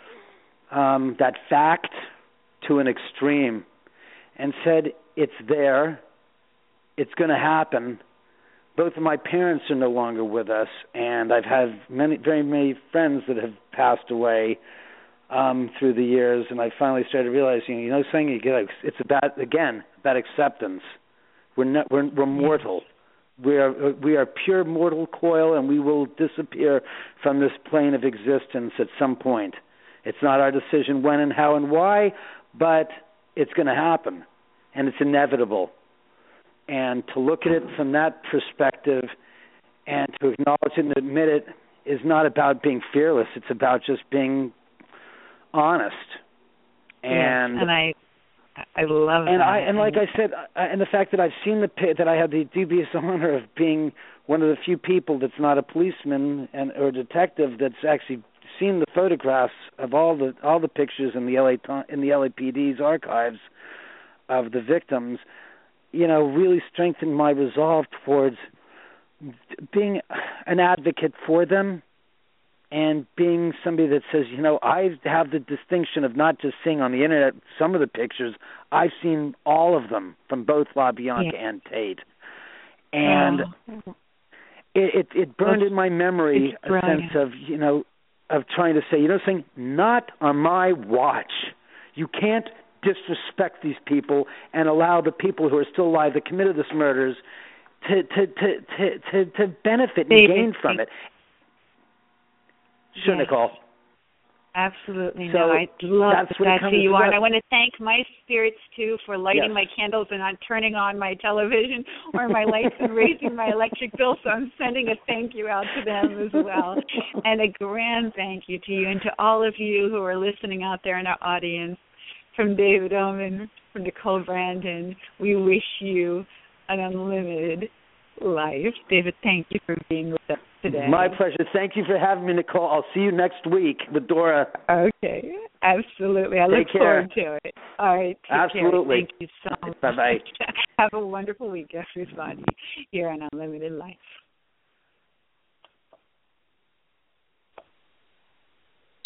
fact to an extreme and said, it's there, it's going to happen. Both of my parents are no longer with us, and I've had very many friends that have passed away through the years, and I finally started realizing, it's about acceptance. We're mortal. We are pure mortal coil, and we will disappear from this plane of existence at some point. It's not our decision when and how and why, but it's going to happen, and it's inevitable. And to look at it from that perspective and to acknowledge it and admit it is not about being fearless. It's about just being honest. And I love that. And like I said, and the fact that I've seen that I have the dubious honor of being one of the few people that's not a policeman or a detective that's actually seen the photographs of all the pictures in the LAPD's archives of the victims, really strengthened my resolve towards being an advocate for them and being somebody that says, I have the distinction of not just seeing on the internet some of the pictures. I've seen all of them from both LaBianca and Tate. And it burned in my memory a sense of trying to say, saying, not on my watch. You can't disrespect these people and allow the people who are still alive that committed these murders to benefit and gain from it. Sure, yes. Nicole. Absolutely. So I love that's who you are. And I want to thank my spirits, too, for lighting my candles and not turning on my television or my lights and raising my electric bill. So I'm sending a thank you out to them as well. And a grand thank you to you and to all of you who are listening out there in our audience. From David Oman, from Nicole Brandon, we wish you an unlimited life. David, thank you for being with us today. My pleasure. Thank you for having me, Nicole. I'll see you next week with Dora. Okay. Absolutely. I look forward to it. All right. Absolutely. Thank you so much. Bye-bye. Have a wonderful week, everybody, here on Unlimited Life.